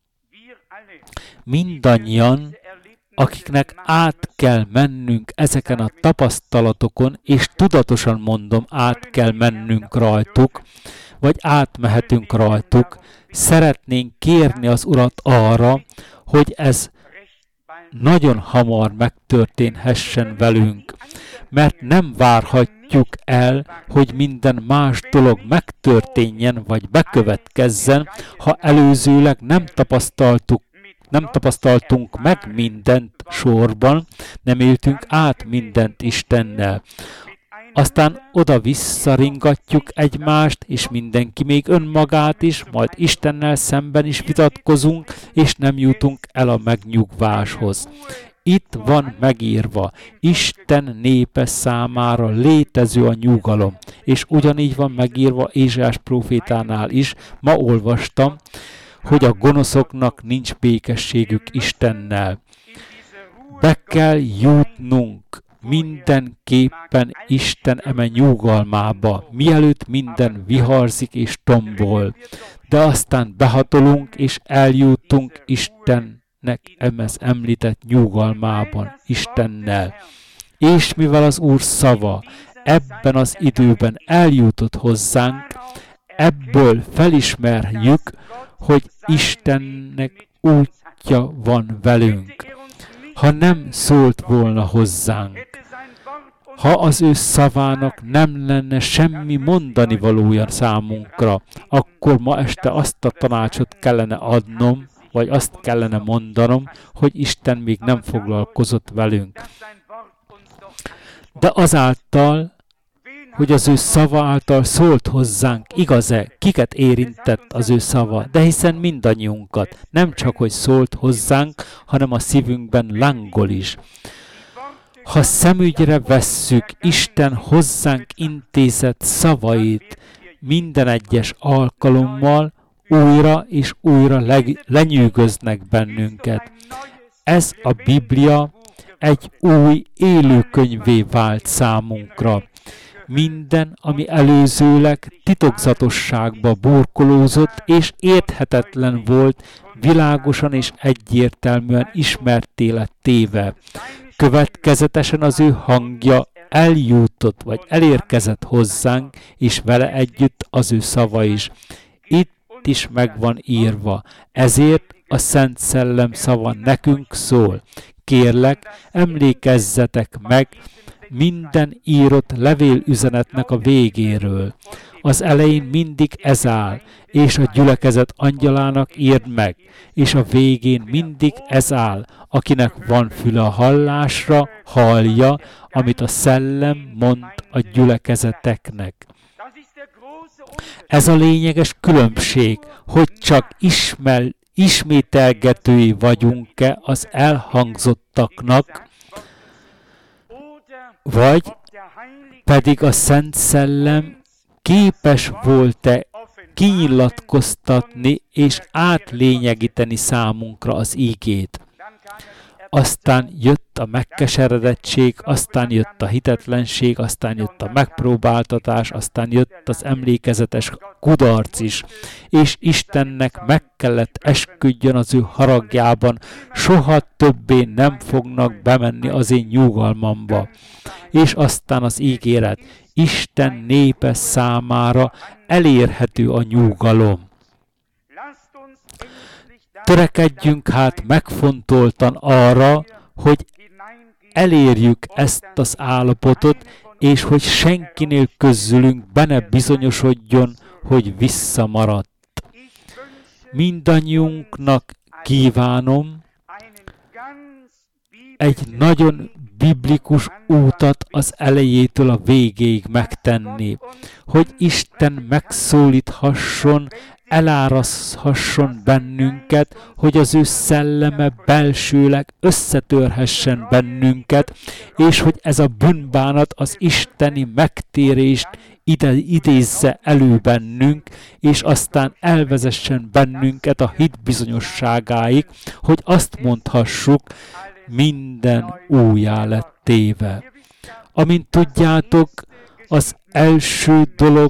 Mindannyian, akiknek át kell mennünk ezeken a tapasztalatokon, és tudatosan mondom, át kell mennünk rajtuk, vagy átmehetünk rajtuk, szeretnénk kérni az Urat arra, hogy ez nagyon hamar megtörténhessen velünk, mert nem várhatjuk el, hogy minden más dolog megtörténjen, vagy bekövetkezzen, ha előzőleg nem tapasztaltuk, nem tapasztaltunk meg mindent sorban, nem éltünk át mindent Istennel. Aztán oda-vissza ringatjuk egymást, és mindenki még önmagát is, majd Istennel szemben is vitatkozunk, és nem jutunk el a megnyugváshoz. Itt van megírva, Isten népe számára létező a nyugalom, és ugyanígy van megírva Ézsaiás prófétánál is, ma olvastam, hogy a gonoszoknak nincs békességük Istennel. Be kell jutnunk mindenképpen Isten eme nyugalmába, mielőtt minden viharzik és tombol, de aztán behatolunk és eljutunk Istennek emez említett nyugalmában, Istennel. És mivel az Úr szava ebben az időben eljutott hozzánk, ebből felismerjük, hogy Istennek útja van velünk. Ha nem szólt volna hozzánk, ha az ő szavának nem lenne semmi mondani valója számunkra, akkor ma este azt a tanácsot kellene adnom, vagy azt kellene mondanom, hogy Isten még nem foglalkozott velünk. De azáltal, hogy az ő szava által szólt hozzánk, igaz-e, kiket érintett az ő szava, de hiszen mindannyiunkat, nem csak, hogy szólt hozzánk, hanem a szívünkben lángol is. Ha szemügyre vesszük Isten hozzánk intézett szavait minden egyes alkalommal, újra és újra leg- lenyűgöznek bennünket. Ez a Biblia egy új élőkönyvé vált számunkra. Minden, ami előzőleg titokzatosságba burkolózott és érthetetlen volt, világosan és egyértelműen ismertté lett téve. Következetesen az ő hangja eljutott, vagy elérkezett hozzánk, és vele együtt az ő szava is. Itt is meg van írva, ezért a Szent Szellem szava nekünk szól. Kérlek, emlékezzetek meg minden írott levélüzenetnek a végéről. Az elején mindig ez áll, és a gyülekezet angyalának írd meg, és a végén mindig ez áll, akinek van füle a hallásra, hallja, amit a szellem mond a gyülekezeteknek. Ez a lényeges különbség, hogy csak ismer, ismételgetői vagyunk-e az elhangzottaknak, vagy pedig a Szent Szellem képes volt-e kinyilatkoztatni és átlényegíteni számunkra az ígét. Aztán jött a megkeseredettség, aztán jött a hitetlenség, aztán jött a megpróbáltatás, aztán jött az emlékezetes kudarc is, és Istennek meg kellett esküdjön az ő haragjában, soha többé nem fognak bemenni az én nyugalmamba. És aztán az ígéret, Isten népe számára elérhető a nyugalom. Törekedjünk hát megfontoltan arra, hogy elérjük ezt az állapotot, és hogy senkinél közülünk benne bizonyosodjon, hogy visszamaradt. Mindannyiunknak kívánom egy nagyon biblikus útat az elejétől a végéig megtenni, hogy Isten megszólíthasson, eláraszthasson bennünket, hogy az ő szelleme belsőleg összetörhessen bennünket, és hogy ez a bűnbánat az isteni megtérést ide idézze elő bennünk, és aztán elvezessen bennünket a hit bizonyosságáig, hogy azt mondhassuk, minden újjá lett téve. Amint tudjátok, az első dolog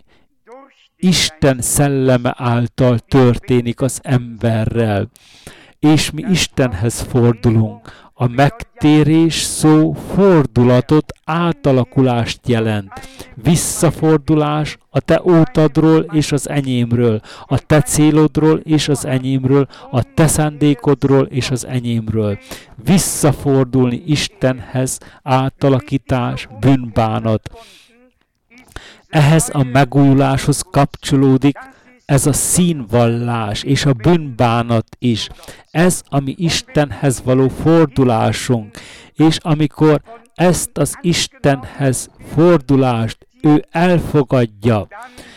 Isten szelleme által történik az emberrel, és mi Istenhez fordulunk. A megtérés szó fordulatot, átalakulást jelent. Visszafordulás a te ótadról és az enyémről, a te célodról és az enyémről, a te szándékodról és az enyémről. Visszafordulni Istenhez, átalakítás, bűnbánat. Ehhez a megújuláshoz kapcsolódik ez a színvallás és a bűnbánat is. Ez a mi Istenhez való fordulásunk. És amikor ezt az Istenhez fordulást ő elfogadja,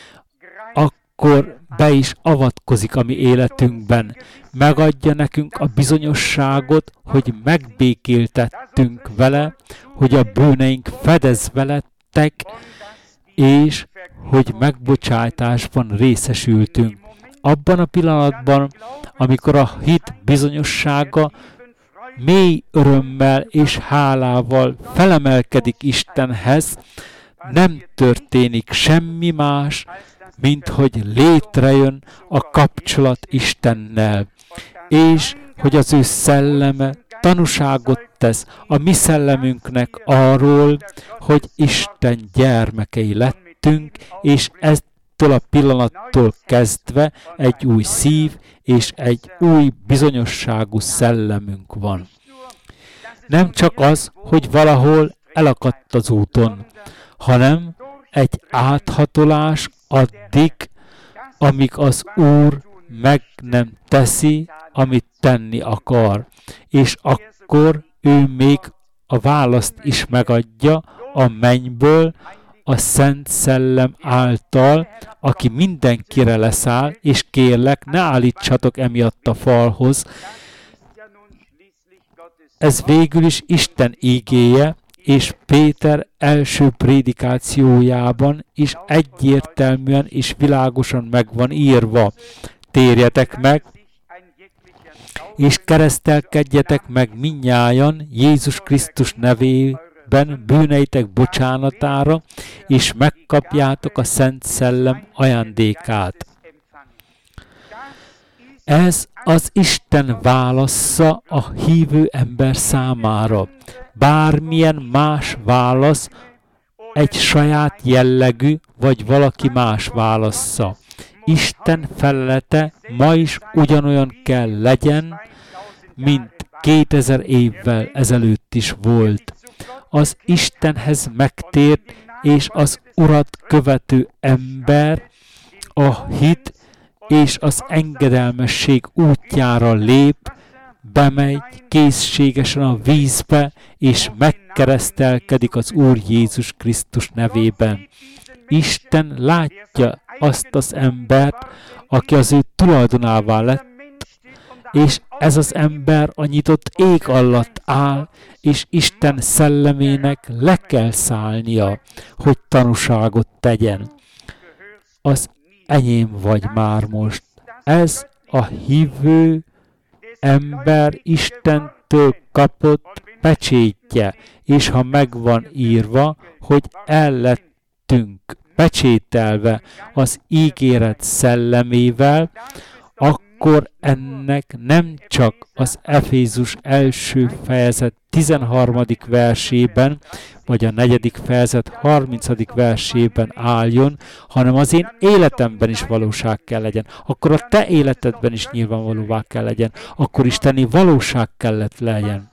akkor be is avatkozik a mi életünkben. Megadja nekünk a bizonyosságot, hogy megbékéltettünk vele, hogy a bűneink fedezve lettek, és hogy megbocsátásban részesültünk. Abban a pillanatban, amikor a hit bizonyossága mély örömmel és hálával felemelkedik Istenhez, nem történik semmi más, mint hogy létrejön a kapcsolat Istennel, és hogy az ő szelleme tanúságot tesz a mi szellemünknek arról, hogy Isten gyermekei lettünk, és ettől a pillanattól kezdve egy új szív és egy új bizonyosságú szellemünk van. Nem csak az, hogy valahol elakadt az úton, hanem egy áthatolás addig, amíg az Úr meg nem teszi, amit tenni akar. És akkor ő még a választ is megadja a mennyből, a Szent Szellem által, aki mindenkire leszáll, és kérlek, ne állítsatok emiatt a falhoz. Ez végül is Isten ígéje, és Péter első prédikációjában is egyértelműen és világosan meg van írva. Térjetek meg, és keresztelkedjetek meg mindnyájan Jézus Krisztus nevében bűneitek bocsánatára, és megkapjátok a Szent Szellem ajándékát. Ez az Isten válasza a hívő ember számára. Bármilyen más válasz egy saját jellegű, vagy valaki más válassza. Isten felelete ma is ugyanolyan kell legyen, mint kétezer évvel ezelőtt is volt. Az Istenhez megtért és az Urat követő ember a hit és az engedelmesség útjára lép, bemegy készségesen a vízbe, és megkeresztelkedik az Úr Jézus Krisztus nevében. Isten látja azt az embert, aki az ő tulajdonává lett, és ez az ember a nyitott ég alatt áll, és Isten szellemének le kell szállnia, hogy tanúságot tegyen. Az enyém vagy már most. Ez a hívő ember Istentől kapott pecsétje, és ha megvan írva, hogy el lettünk pecsételve az ígéret szellemével, akkor ennek nem csak az Efézus első fejezet tizenharmadik versében, vagy a negyedik fejezet harmincadik versében álljon, hanem az én életemben is valóság kell legyen. Akkor a te életedben is nyilvánvalóvá kell legyen. Akkor isteni valóság kellett legyen.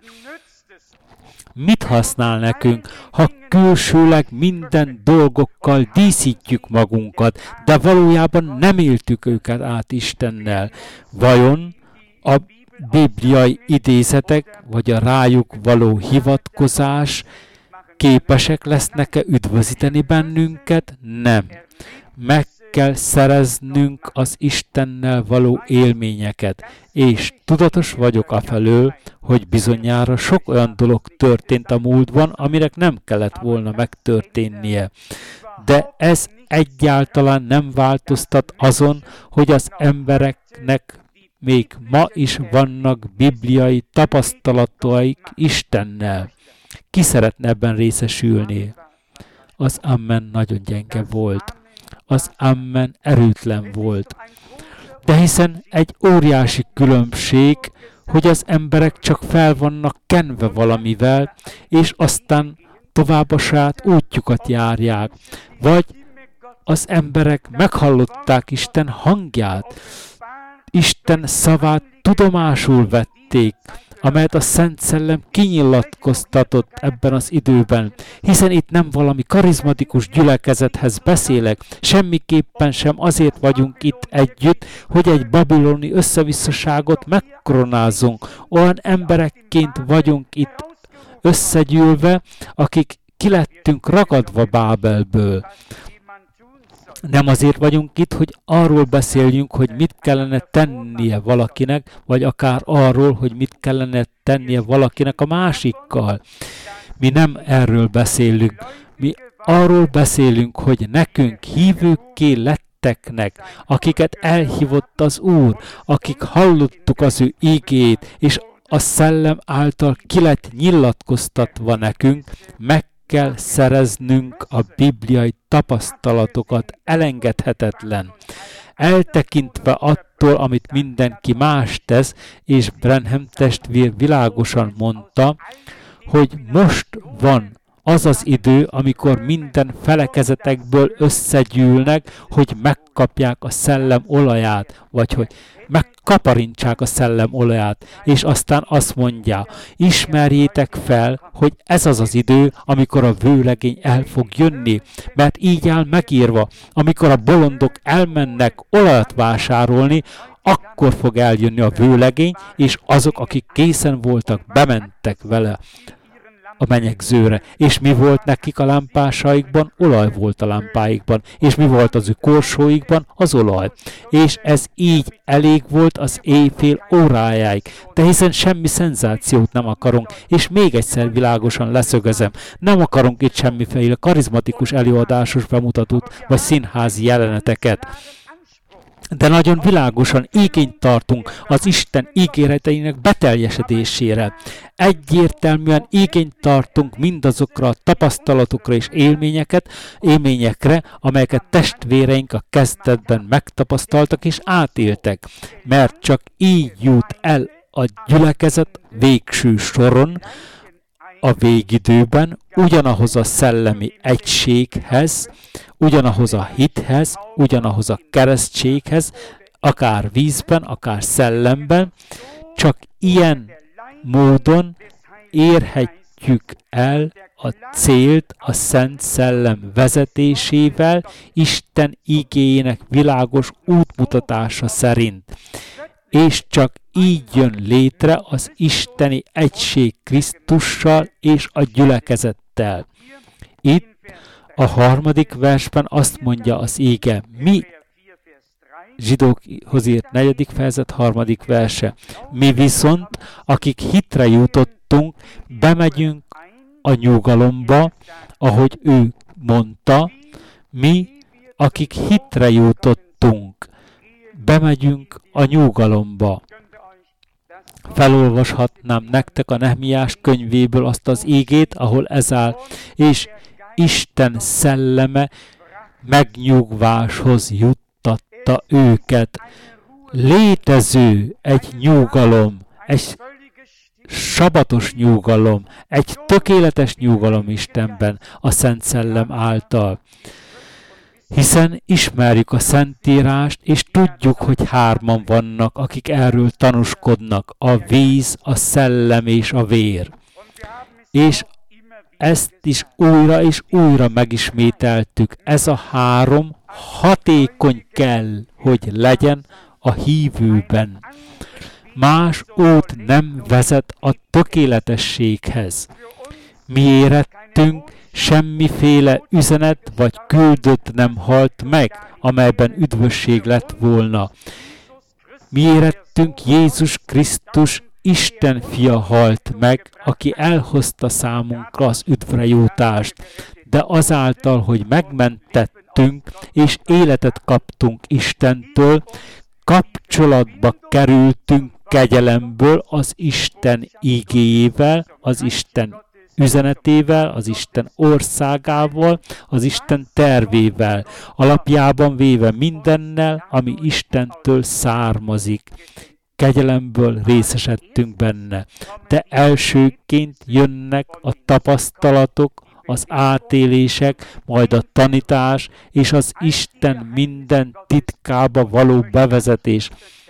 Mit használ nekünk, ha külsőleg minden dolgokkal díszítjük magunkat, de valójában nem éltük őket át Istennel? Vajon a bibliai idézetek, vagy a rájuk való hivatkozás képesek lesznek-e üdvözíteni bennünket? Nem. Meg kell szereznünk az Istennel való élményeket, és tudatos vagyok afelől, hogy bizonyára sok olyan dolog történt a múltban, aminek nem kellett volna megtörténnie. De ez egyáltalán nem változtat azon, hogy az embereknek még ma is vannak bibliai tapasztalataik Istennel. Ki szeretne ebben részesülni? Az amen nagyon gyenge volt. Az amen erőtlen volt. De hiszen egy óriási különbség, hogy az emberek csak fel vannak kenve valamivel, és aztán tovább a saját útjukat járják. Vagy az emberek meghallották Isten hangját, Isten szavát tudomásul vették, amelyet a Szent Szellem kinyilatkoztatott ebben az időben. Hiszen itt nem valami karizmatikus gyülekezethez beszélek, semmiképpen sem azért vagyunk itt együtt, hogy egy babiloni összevisszaságot megkoronázunk. Olyan emberekként vagyunk itt összegyűlve, akik kilettünk ragadva Bábelből. Nem azért vagyunk itt, hogy arról beszéljünk, hogy mit kellene tennie valakinek, vagy akár arról, hogy mit kellene tennie valakinek a másikkal. Mi nem erről beszélünk. Mi arról beszélünk, hogy nekünk hívőkké letteknek, akiket elhívott az Úr, akik hallottuk az ő ígét, és a Szellem által ki lett nyilatkoztatva nekünk, meg kell szereznünk a bibliai tapasztalatokat, elengedhetetlen. Eltekintve attól, amit mindenki más tesz, és Branham testvér világosan mondta, hogy most van az az idő, amikor minden felekezetekből összegyűlnek, hogy megkapják a szellem olaját, vagy hogy megkaparintsák a szellem olaját, és aztán azt mondja, ismerjétek fel, hogy ez az az idő, amikor a vőlegény el fog jönni, mert így áll megírva, amikor a bolondok elmennek olajat vásárolni, akkor fog eljönni a vőlegény, és azok, akik készen voltak, bementek vele a menyegzőre. És mi volt nekik a lámpásaikban? Olaj volt a lámpáikban. És mi volt az ő korsóikban? Az olaj. És ez így elég volt az éjfél órájáig. De hiszen semmi szenzációt nem akarunk. És még egyszer világosan leszögezem. Nem akarunk itt semmiféle karizmatikus előadásos bemutatót, vagy színházi jeleneteket. De nagyon világosan igényt tartunk az Isten ígéreteinek beteljesedésére. Egyértelműen igényt tartunk mindazokra a tapasztalatokra és élményeket, élményekre, amelyeket testvéreink a kezdetben megtapasztaltak és átéltek. Mert csak így jut el a gyülekezet végső soron, a végidőben, ugyanahoz a szellemi egységhez, ugyanahoz a hithez, ugyanahoz a keresztséghez, akár vízben, akár szellemben, csak ilyen módon érhetjük el a célt a Szent Szellem vezetésével, Isten igéjének világos útmutatása szerint. És csak így jön létre az isteni egység Krisztussal és a gyülekezettel. Itt a harmadik versben azt mondja az ége, mi, zsidókhoz írt negyedik fejezet harmadik verse, mi viszont, akik hitre jutottunk, bemegyünk a nyugalomba, ahogy ő mondta, mi, akik hitre jutottunk, bemegyünk a nyugalomba. Felolvashatnám nektek a Nehemiás könyvéből azt az ígét, ahol ez áll, és Isten szelleme megnyugváshoz juttatta őket. létező egy nyugalom, egy sabatos nyugalom, egy tökéletes nyugalom Istenben a Szent Szellem által. Hiszen ismerjük a Szentírást, és tudjuk, hogy hárman vannak, akik erről tanúskodnak, a víz, a szellem és a vér. És ezt is újra és újra megismételtük. Ez a három hatékony kell, hogy legyen a hívőben. Más út nem vezet a tökéletességhez. Mi érettünk, semmiféle üzenet vagy küldött nem halt meg, amelyben üdvösség lett volna. Mi érettünk, Jézus Krisztus Isten fia halt meg, aki elhozta számunkra az üdvrejutást, de azáltal, hogy megmentettünk és életet kaptunk Istentől, kapcsolatba kerültünk kegyelemből az Isten igéjével, az Isten üzenetével, az Isten országával, az Isten tervével, alapjában véve mindennel, ami Istentől származik. Kegyelemből részesedtünk benne. De elsőként jönnek a tapasztalatok, az átélések, majd a tanítás és az Isten minden titkába való bevezetés.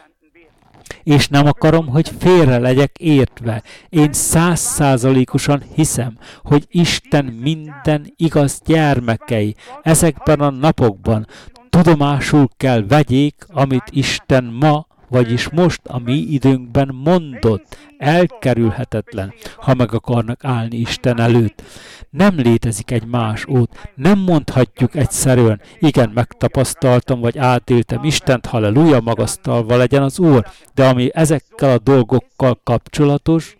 És nem akarom, hogy félre legyek értve. Én százszázalékosan hiszem, hogy Isten minden igaz gyermekei ezekben a napokban tudomásul kell vegyék, amit Isten ma, vagyis most a mi időnkben mondott, elkerülhetetlen, ha meg akarnak állni Isten előtt. Nem létezik egy más út, nem mondhatjuk egyszerűen, igen, megtapasztaltam, vagy átéltem Istent, halleluja, magasztalva legyen az Úr, de ami ezekkel a dolgokkal kapcsolatos,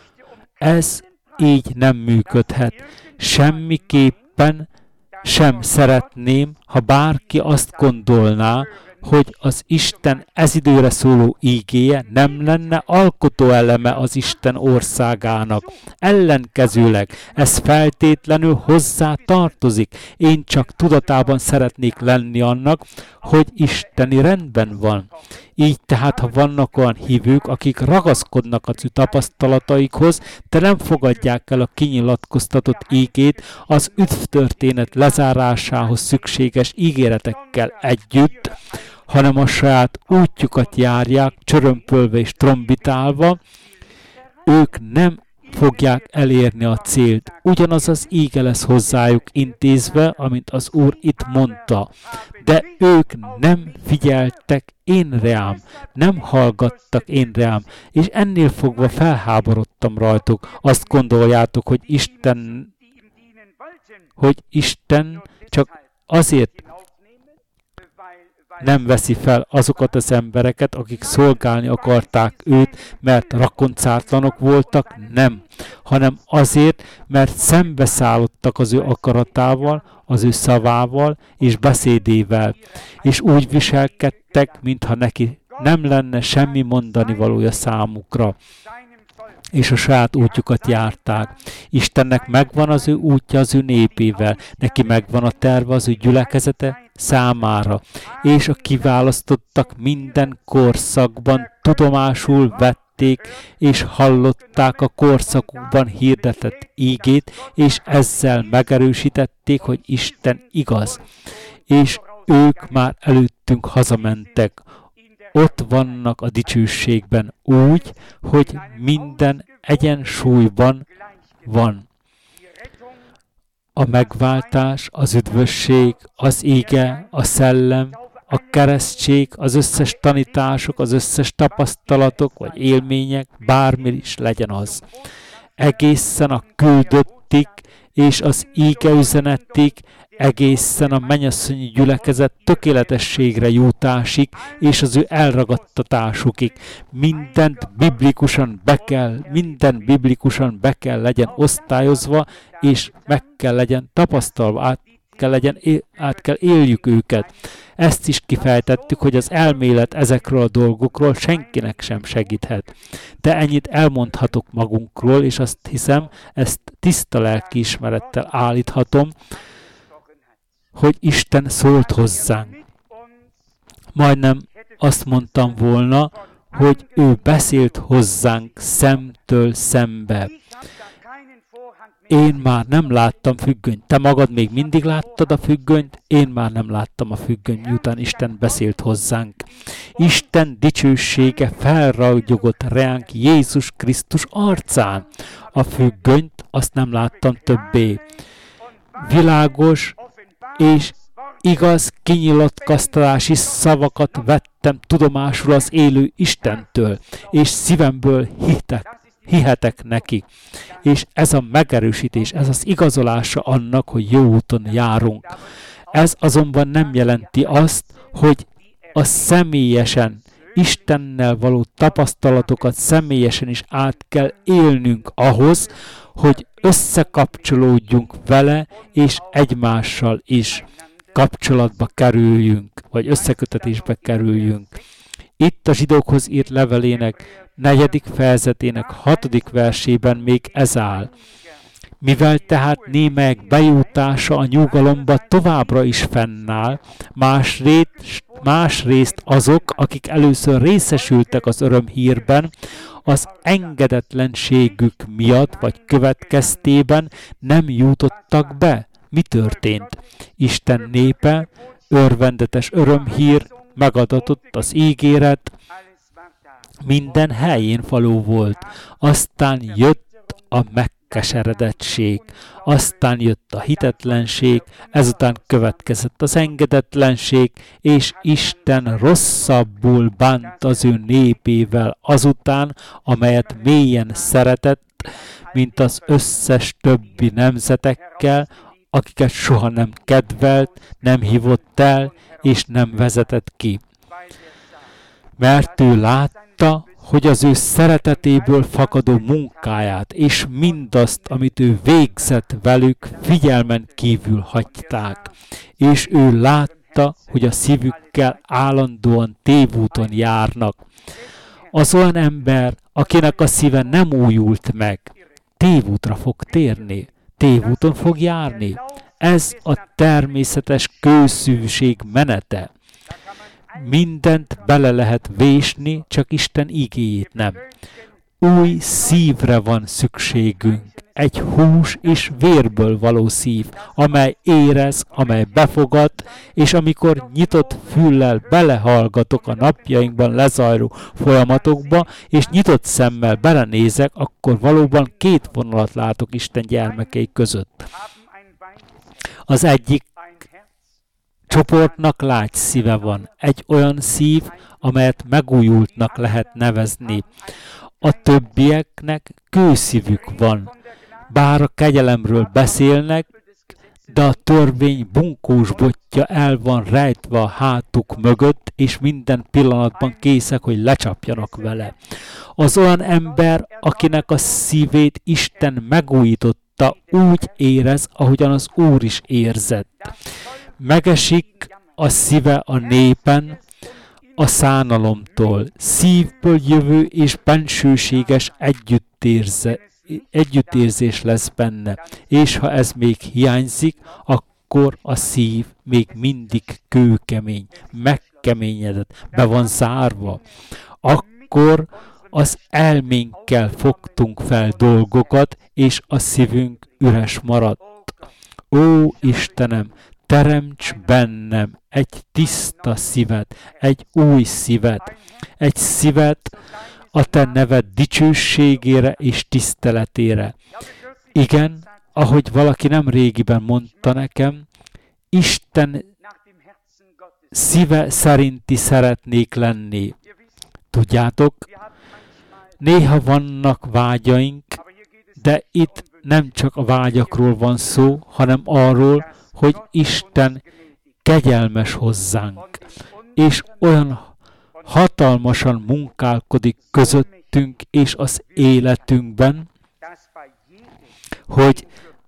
ez így nem működhet. Semmiképpen sem szeretném, ha bárki azt gondolná, hogy az Isten ez időre szóló ígéje nem lenne alkotóeleme az Isten országának. Ellenkezőleg ez feltétlenül hozzá tartozik. Én csak tudatában szeretnék lenni annak, hogy isteni rendben van. Így tehát, ha vannak olyan hívők, akik ragaszkodnak az ő tapasztalataikhoz, de nem fogadják el a kinyilatkoztatott ígét az üdvtörténet lezárásához szükséges ígéretekkel együtt, hanem a saját útjukat járják, csörömpölve és trombitálva, ők nem fogják elérni a célt. Ugyanaz az íge lesz hozzájuk intézve, amint az Úr itt mondta. De ők nem figyeltek én reám, nem hallgattak én reám, és ennél fogva felháborodtam rajtuk. Azt gondoljátok, hogy Isten, hogy Isten csak azért nem veszi fel azokat az embereket, akik szolgálni akarták őt, mert rakoncátlanok voltak, nem, hanem azért, mert szembeszállottak az ő akaratával, az ő szavával és beszédével, és úgy viselkedtek, mintha neki nem lenne semmi mondani valója számukra, és a saját útjukat járták. Istennek megvan az ő útja az ő népével, neki megvan a terve az ő gyülekezete számára, és a kiválasztottak minden korszakban tudomásul vették, és hallották a korszakukban hirdetett ígét, és ezzel megerősítették, hogy Isten igaz. És ők már előttünk hazamentek. Ott vannak a dicsőségben úgy, hogy minden egyensúlyban van. A megváltás, az üdvösség, az íge, a szellem, a keresztség, az összes tanítások, az összes tapasztalatok vagy élmények, bármi is legyen az. Egészen a küldöttig és az íge üzenetig, egészen a mennyasszonyi gyülekezet tökéletességre jutásig, és az ő elragadtatásukig. Mindent biblikusan be kell, minden biblikusan be kell legyen osztályozva, és meg kell legyen tapasztalva, át kell legyen, át kell éljük őket. Ezt is kifejtettük, hogy az elmélet ezekről a dolgokról senkinek sem segíthet. De ennyit elmondhatok magunkról, és azt hiszem, ezt tiszta lelkiismerettel állíthatom, hogy Isten szólt hozzánk. Majdnem azt mondtam volna, hogy ő beszélt hozzánk szemtől szembe. Én már nem láttam függönyt. Te magad még mindig láttad a függönyt, én már nem láttam a függönyt, miután Isten beszélt hozzánk. Isten dicsősége felragyogott ránk Jézus Krisztus arcán. A függönyt azt nem láttam többé. Világos és igaz kinyilatkoztatási szavakat vettem tudomásul az élő Istentől, és szívemből hitek. Hihetek neki. És ez a megerősítés, ez az igazolása annak, hogy jó úton járunk. Ez azonban nem jelenti azt, hogy a személyesen, Istennel való tapasztalatokat személyesen is át kell élnünk ahhoz, hogy összekapcsolódjunk vele, és egymással is kapcsolatba kerüljünk, vagy összekötetésbe kerüljünk. Itt a zsidókhoz írt levelének negyedik fejezetének hatodik versében még ez áll. Mivel tehát némelyek bejutása a nyugalomba továbbra is fennáll, másrészt, másrészt azok, akik először részesültek az örömhírben, az engedetlenségük miatt vagy következtében nem jutottak be. Mi történt? Isten népe, örvendetes örömhír, megadatott az ígéret, minden helyén való volt. Aztán jött a megkeseredettség, aztán jött a hitetlenség, ezután következett az engedetlenség, és Isten rosszabbul bánt az ő népével azután, amelyet mélyen szeretett, mint az összes többi nemzetekkel, akiket soha nem kedvelt, nem hívott el, és nem vezetett ki. Mert ő látta, hogy az ő szeretetéből fakadó munkáját, és mindazt, amit ő végzett velük, figyelmen kívül hagyták. És ő látta, hogy a szívükkel állandóan tévúton járnak. Az olyan ember, akinek a szíve nem újult meg, tévútra fog térni, tévúton fog járni. Ez a természetes kőszűség menete. Mindent bele lehet vésni, csak Isten igéjét nem. Új szívre van szükségünk, egy hús és vérből való szív, amely érez, amely befogad, és amikor nyitott füllel belehallgatok a napjainkban lezajló folyamatokba, és nyitott szemmel belenézek, akkor valóban két vonalat látok Isten gyermekei között. Az egyik csoportnak lágy szíve van, egy olyan szív, amelyet megújultnak lehet nevezni. A többieknek kőszívük van, bár a kegyelemről beszélnek, de a törvény bunkós botja el van rejtve a hátuk mögött, és minden pillanatban készek, hogy lecsapjanak vele. Az olyan ember, akinek a szívét Isten megújította, úgy érez, ahogyan az Úr is érzett. Megesik a szíve a népen a szánalomtól, szívből jövő és bensőséges együttérze, együttérzés lesz benne, és ha ez még hiányzik, akkor a szív még mindig kőkemény, megkeményedett, be van zárva. Akkor az elménkkel fogtunk fel dolgokat, és a szívünk üres maradt. Ó, Istenem, teremts bennem egy tiszta szívet, egy új szívet, egy szívet a te neved dicsőségére és tiszteletére. Igen, ahogy valaki nem régiben mondta nekem, Isten szíve szerinti szeretnék lenni. Tudjátok, néha vannak vágyaink, de itt nem csak a vágyakról van szó, hanem arról, hogy Isten kegyelmes hozzánk, és olyan hatalmasan munkálkodik közöttünk és az életünkben, hogy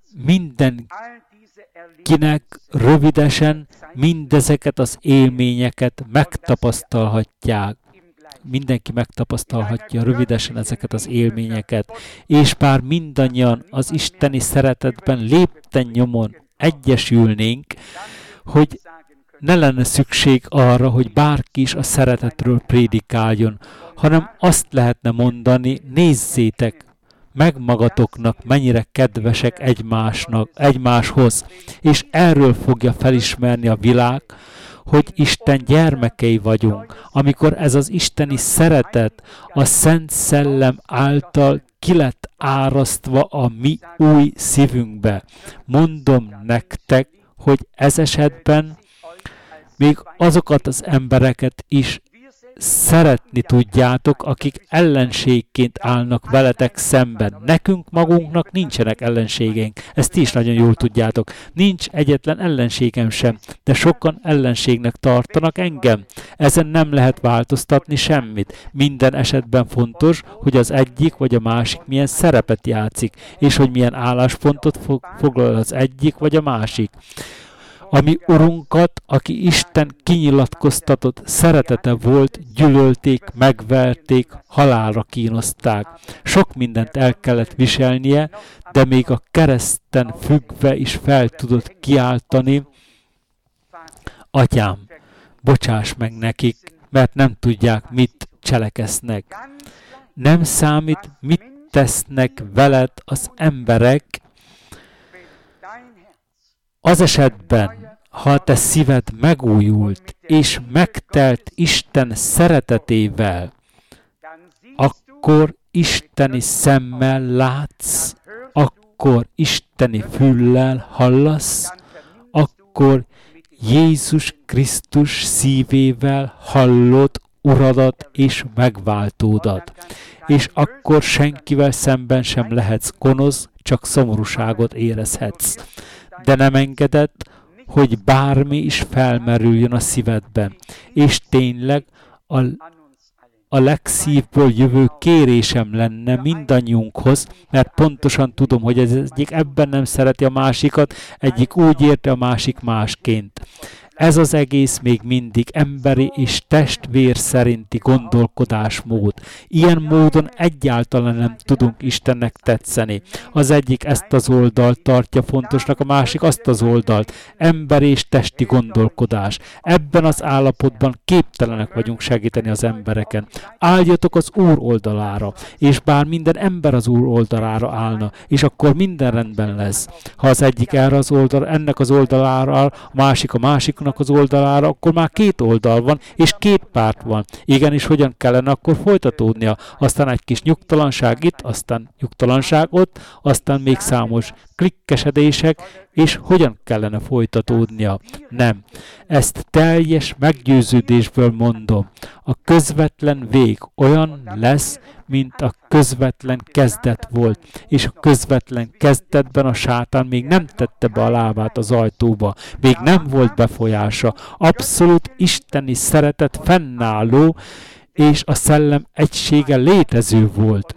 mindenkinek rövidesen mindezeket az élményeket megtapasztalhatják. Mindenki megtapasztalhatja rövidesen ezeket az élményeket, és bár mindannyian az isteni szeretetben lépten nyomon egyesülnénk, hogy ne lenne szükség arra, hogy bárki is a szeretetről prédikáljon, hanem azt lehetne mondani, nézzétek meg magatoknak, mennyire kedvesek egymásnak, egymáshoz, és erről fogja felismerni a világ, hogy Isten gyermekei vagyunk, amikor ez az isteni szeretet a Szent Szellem által ki lett árasztva a mi új szívünkbe. Mondom nektek, hogy ez esetben még azokat az embereket is szeretni tudjátok, akik ellenségként állnak veletek szemben. Nekünk magunknak nincsenek ellenségeink. Ezt ti is nagyon jól tudjátok. Nincs egyetlen ellenségem sem, de sokan ellenségnek tartanak engem. Ezen nem lehet változtatni semmit. Minden esetben fontos, hogy az egyik vagy a másik milyen szerepet játszik, és hogy milyen álláspontot foglal az egyik vagy a másik. A mi Urunkat, aki Isten kinyilatkoztatott szeretete volt, gyűlölték, megverték, halálra kínozták. Sok mindent el kellett viselnie, de még a kereszten függve is fel tudott kiáltani: Atyám, bocsáss meg nekik, mert nem tudják, mit cseleksznek. Nem számít, mit tesznek veled az emberek, az esetben, ha a te szíved megújult, és megtelt Isten szeretetével, akkor isteni szemmel látsz, akkor isteni füllel hallasz, akkor Jézus Krisztus szívével hallod Uradat és megváltódat. És akkor senkivel szemben sem lehetsz gonosz, csak szomorúságot érezhetsz. De nem engeded, hogy bármi is felmerüljön a szívedben. És tényleg a, a legszívből jövő kérésem lenne mindannyiunkhoz, mert pontosan tudom, hogy ez egyik ebben nem szereti a másikat, egyik úgy érti, a másik másként. Ez az egész még mindig emberi és testvér szerinti gondolkodásmód. Ilyen módon egyáltalán nem tudunk Istennek tetszeni. Az egyik ezt az oldalt tartja fontosnak, a másik azt az oldalt. Emberi és testi gondolkodás. Ebben az állapotban képtelenek vagyunk segíteni az embereken. Álljatok az Úr oldalára, és bár minden ember az Úr oldalára állna, és akkor minden rendben lesz. Ha az egyik erre az oldal, ennek az oldalára, a másik a másiknak az oldalára, akkor már két oldal van, és két párt van. Igenis, hogyan kellene akkor folytatódnia? Aztán egy kis nyugtalanság itt, aztán nyugtalanság ott, aztán még számos klikkesedések, és hogyan kellene folytatódnia? Nem. Ezt teljes meggyőződésből mondom. A közvetlen vég olyan lesz, mint a közvetlen kezdet volt, és a közvetlen kezdetben a sátán még nem tette be a lábát az ajtóba, még nem volt befolyása. Abszolút isteni szeretet fennálló, és a szellem egysége létező volt.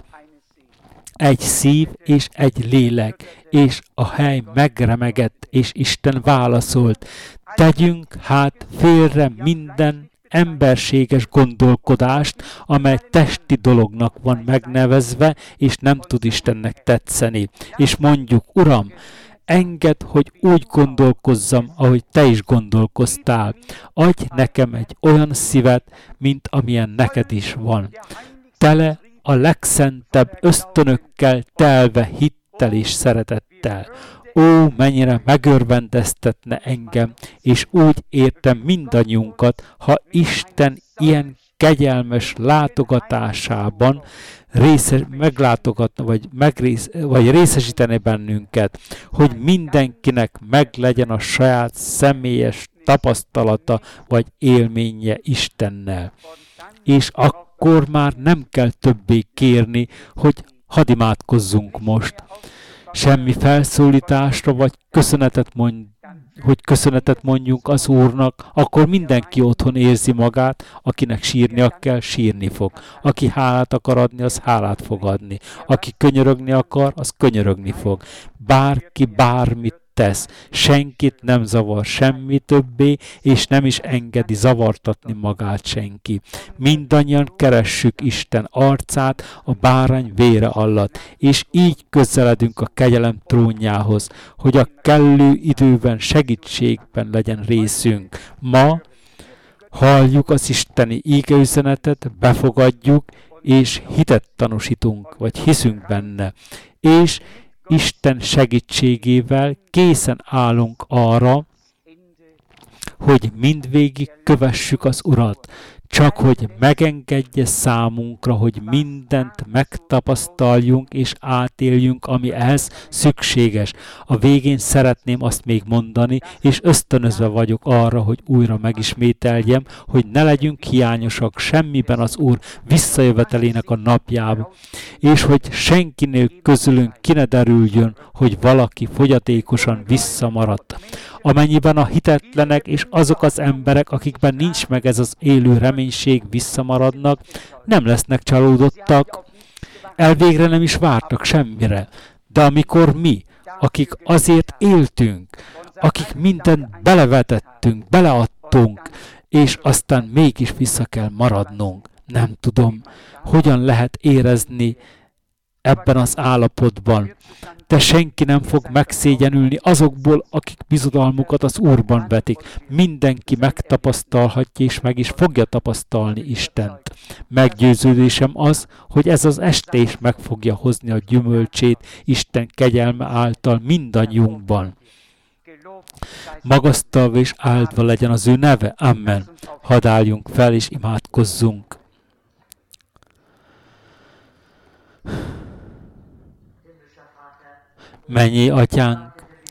Egy szív és egy lélek, és a hely megremegett, és Isten válaszolt: tegyünk hát félre minden emberséges gondolkodást, amely testi dolognak van megnevezve, és nem tud Istennek tetszeni. És mondjuk: Uram, engedd, hogy úgy gondolkozzam, ahogy te is gondolkoztál. Adj nekem egy olyan szívet, mint amilyen neked is van. Tele a legszentebb ösztönökkel telve hittel és szeretettel. Ó, mennyire megörvendeztetne engem, és úgy értem mindannyiunkat, ha Isten ilyen kegyelmes látogatásában részes, meglátogatna, vagy, megrész, vagy részesíteni bennünket, hogy mindenkinek meglegyen a saját személyes tapasztalata, vagy élménye Istennel. És akkor már nem kell többé kérni, hogy hadd imádkozzunk most. Semmi felszólításra, vagy köszönetet mond, hogy köszönetet mondjunk az Úrnak, akkor mindenki otthon érzi magát, akinek sírnia kell, sírni fog. Aki hálát akar adni, az hálát fog adni. Aki könyörögni akar, az könyörögni fog. Bárki bármit tesz. Senkit nem zavar semmi többé, és nem is engedi zavartatni magát senki. Mindannyian keressük Isten arcát a bárány vére alatt, és így közeledünk a kegyelem trónjához, hogy a kellő időben segítségben legyen részünk. Ma halljuk az isteni ígeüzenetet, befogadjuk, és hitet tanúsítunk, vagy hiszünk benne. És Isten segítségével készen állunk arra, hogy mindvégig kövessük az Urat, csak hogy megengedje számunkra, hogy mindent megtapasztaljunk és átéljünk, ami ehhez szükséges. A végén szeretném azt még mondani, és ösztönözve vagyok arra, hogy újra megismételjem, hogy ne legyünk hiányosak semmiben az Úr visszajövetelének a napjában, és hogy senkinél közülünk ki ne derüljön, hogy valaki fogyatékosan visszamaradt. Amennyiben a hitetlenek és azok az emberek, akikben nincs meg ez az élő reménység, visszamaradnak, nem lesznek csalódottak, elvégre nem is vártak semmire. De amikor mi, akik azért éltünk, akik mindent belevetettünk, beleadtunk, és aztán mégis vissza kell maradnunk, nem tudom, hogyan lehet érezni ebben az állapotban. De senki nem fog megszégyenülni azokból, akik bizodalmukat az Úrban vetik. Mindenki megtapasztalhatja és meg is fogja tapasztalni Istent. Meggyőződésem az, hogy ez az este is meg fogja hozni a gyümölcsét Isten kegyelme által mindannyiunkban. Magasztalva és áldva legyen az ő neve. Amen. Hadd álljunk fel és imádkozzunk. Mennyei Atyánk,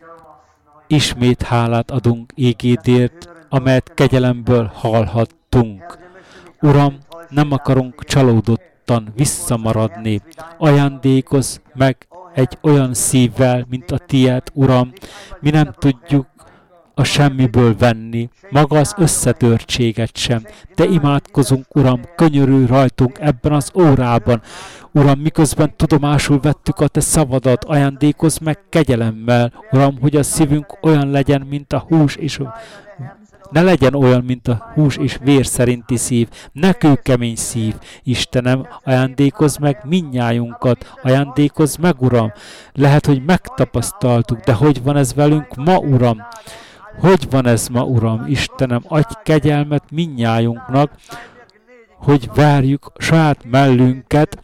ismét hálát adunk ígédért, amelyet kegyelemből hallhattunk. Uram, nem akarunk csalódottan visszamaradni. Ajándékozz meg egy olyan szívvel, mint a tiéd, Uram. Mi nem tudjuk a semmiből venni, maga az összetörtséget sem, de imádkozunk, Uram, könyörülj rajtunk ebben az órában. Uram, miközben tudomásul vettük a Te szavadat, ajándékozz meg kegyelemmel, Uram, hogy a szívünk olyan legyen, mint a hús és ne legyen olyan, mint a hús és vér szerinti szív, ne kőkemény szív. Istenem, ajándékozz meg mindnyájunkat, ajándékozz meg, Uram. Lehet, hogy megtapasztaltuk, de hogy van ez velünk ma, Uram? Hogy van ez ma, Uram? Istenem, adj kegyelmet mindnyájunknak, hogy várjuk saját mellünket,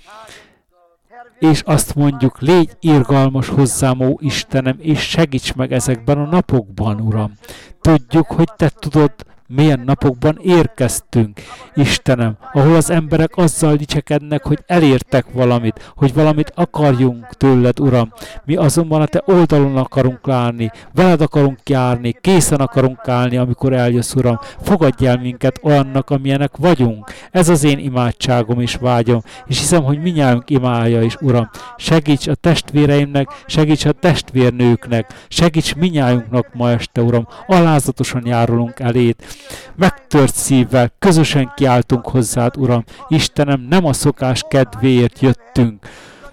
és azt mondjuk, légy irgalmas hozzám, ó Istenem, és segíts meg ezekben a napokban, Uram. Tudjuk, hogy Te tudod, milyen napokban érkeztünk, Istenem, ahol az emberek azzal dicsekednek, hogy elértek valamit, hogy valamit akarjunk tőled, Uram. Mi azonban a Te oldalon akarunk állni, veled akarunk járni, készen akarunk állni, amikor eljössz, Uram. Fogadj el minket olyannak, amilyenek vagyunk. Ez az én imádságom és vágyom, és hiszem, hogy mindnyájunk imádja is, Uram. Segíts a testvéreimnek, segíts a testvérnőknek, segíts mindnyájunknak ma este, Uram. Alázatosan járulunk eléd. Megtört szívvel, közösen kiáltunk hozzád, Uram. Istenem, nem a szokás kedvéért jöttünk,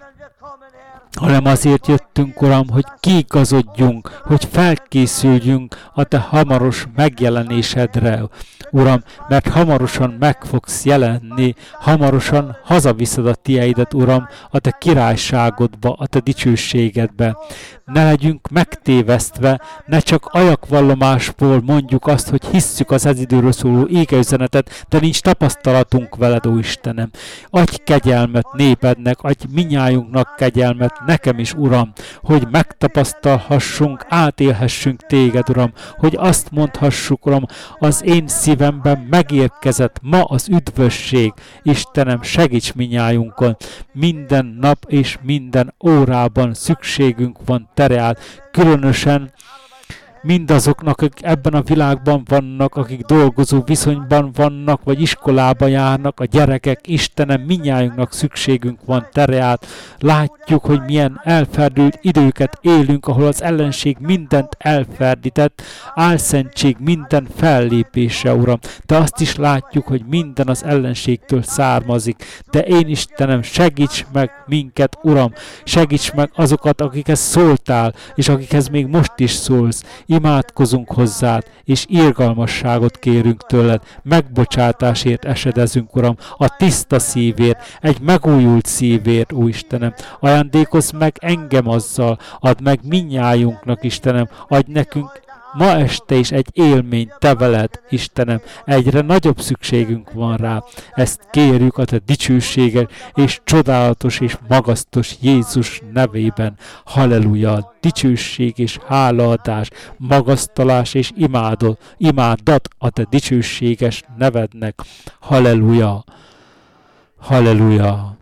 hanem azért jöttünk, Uram, hogy kiigazodjunk, hogy felkészüljünk a Te hamaros megjelenésedre, Uram, mert hamarosan meg fogsz jelenni, hamarosan hazaviszed a tieidet, Uram, a Te királyságodba, a Te dicsőségedbe. Ne legyünk megtévesztve, ne csak ajakvallomásból mondjuk azt, hogy hisszük az ez időről szóló égeüzenetet, de nincs tapasztalatunk veled, ó Istenem. Adj kegyelmet népednek, adj minnyájunknak kegyelmet, nekem is, Uram, hogy megtapasztalhassunk, átélhessünk Téged, Uram, hogy azt mondhassuk, Uram, az én szívemben megérkezett ma az üdvösség. Istenem, segíts minnyájunkon, minden nap és minden órában szükségünk van Te reád, különösen mindazoknak, akik ebben a világban vannak, akik dolgozó viszonyban vannak, vagy iskolába járnak, a gyerekek, Istenem, mindnyájunknak szükségünk van tereát. Látjuk, hogy milyen elferdült időket élünk, ahol az ellenség mindent elferdített, álszentség minden fellépése, Uram. De azt is látjuk, hogy minden az ellenségtől származik. De én, Istenem, segíts meg minket, Uram, segíts meg azokat, akikhez szóltál, és akikhez még most is szólsz. Imádkozunk hozzád, és irgalmasságot kérünk tőled, megbocsátásért esedezünk, Uram, a tiszta szívért, egy megújult szívért, ó Istenem. Ajándékozz meg engem azzal, add meg mindnyájunknak, Istenem, adj nekünk ma este is egy élmény, te veled, Istenem, egyre nagyobb szükségünk van rá. Ezt kérjük a te dicsőséges és csodálatos és magasztos Jézus nevében. Halleluja! Dicsőség és hálaadás, magasztalás és imádod, imádat a te dicsőséges nevednek. Halleluja! Halleluja!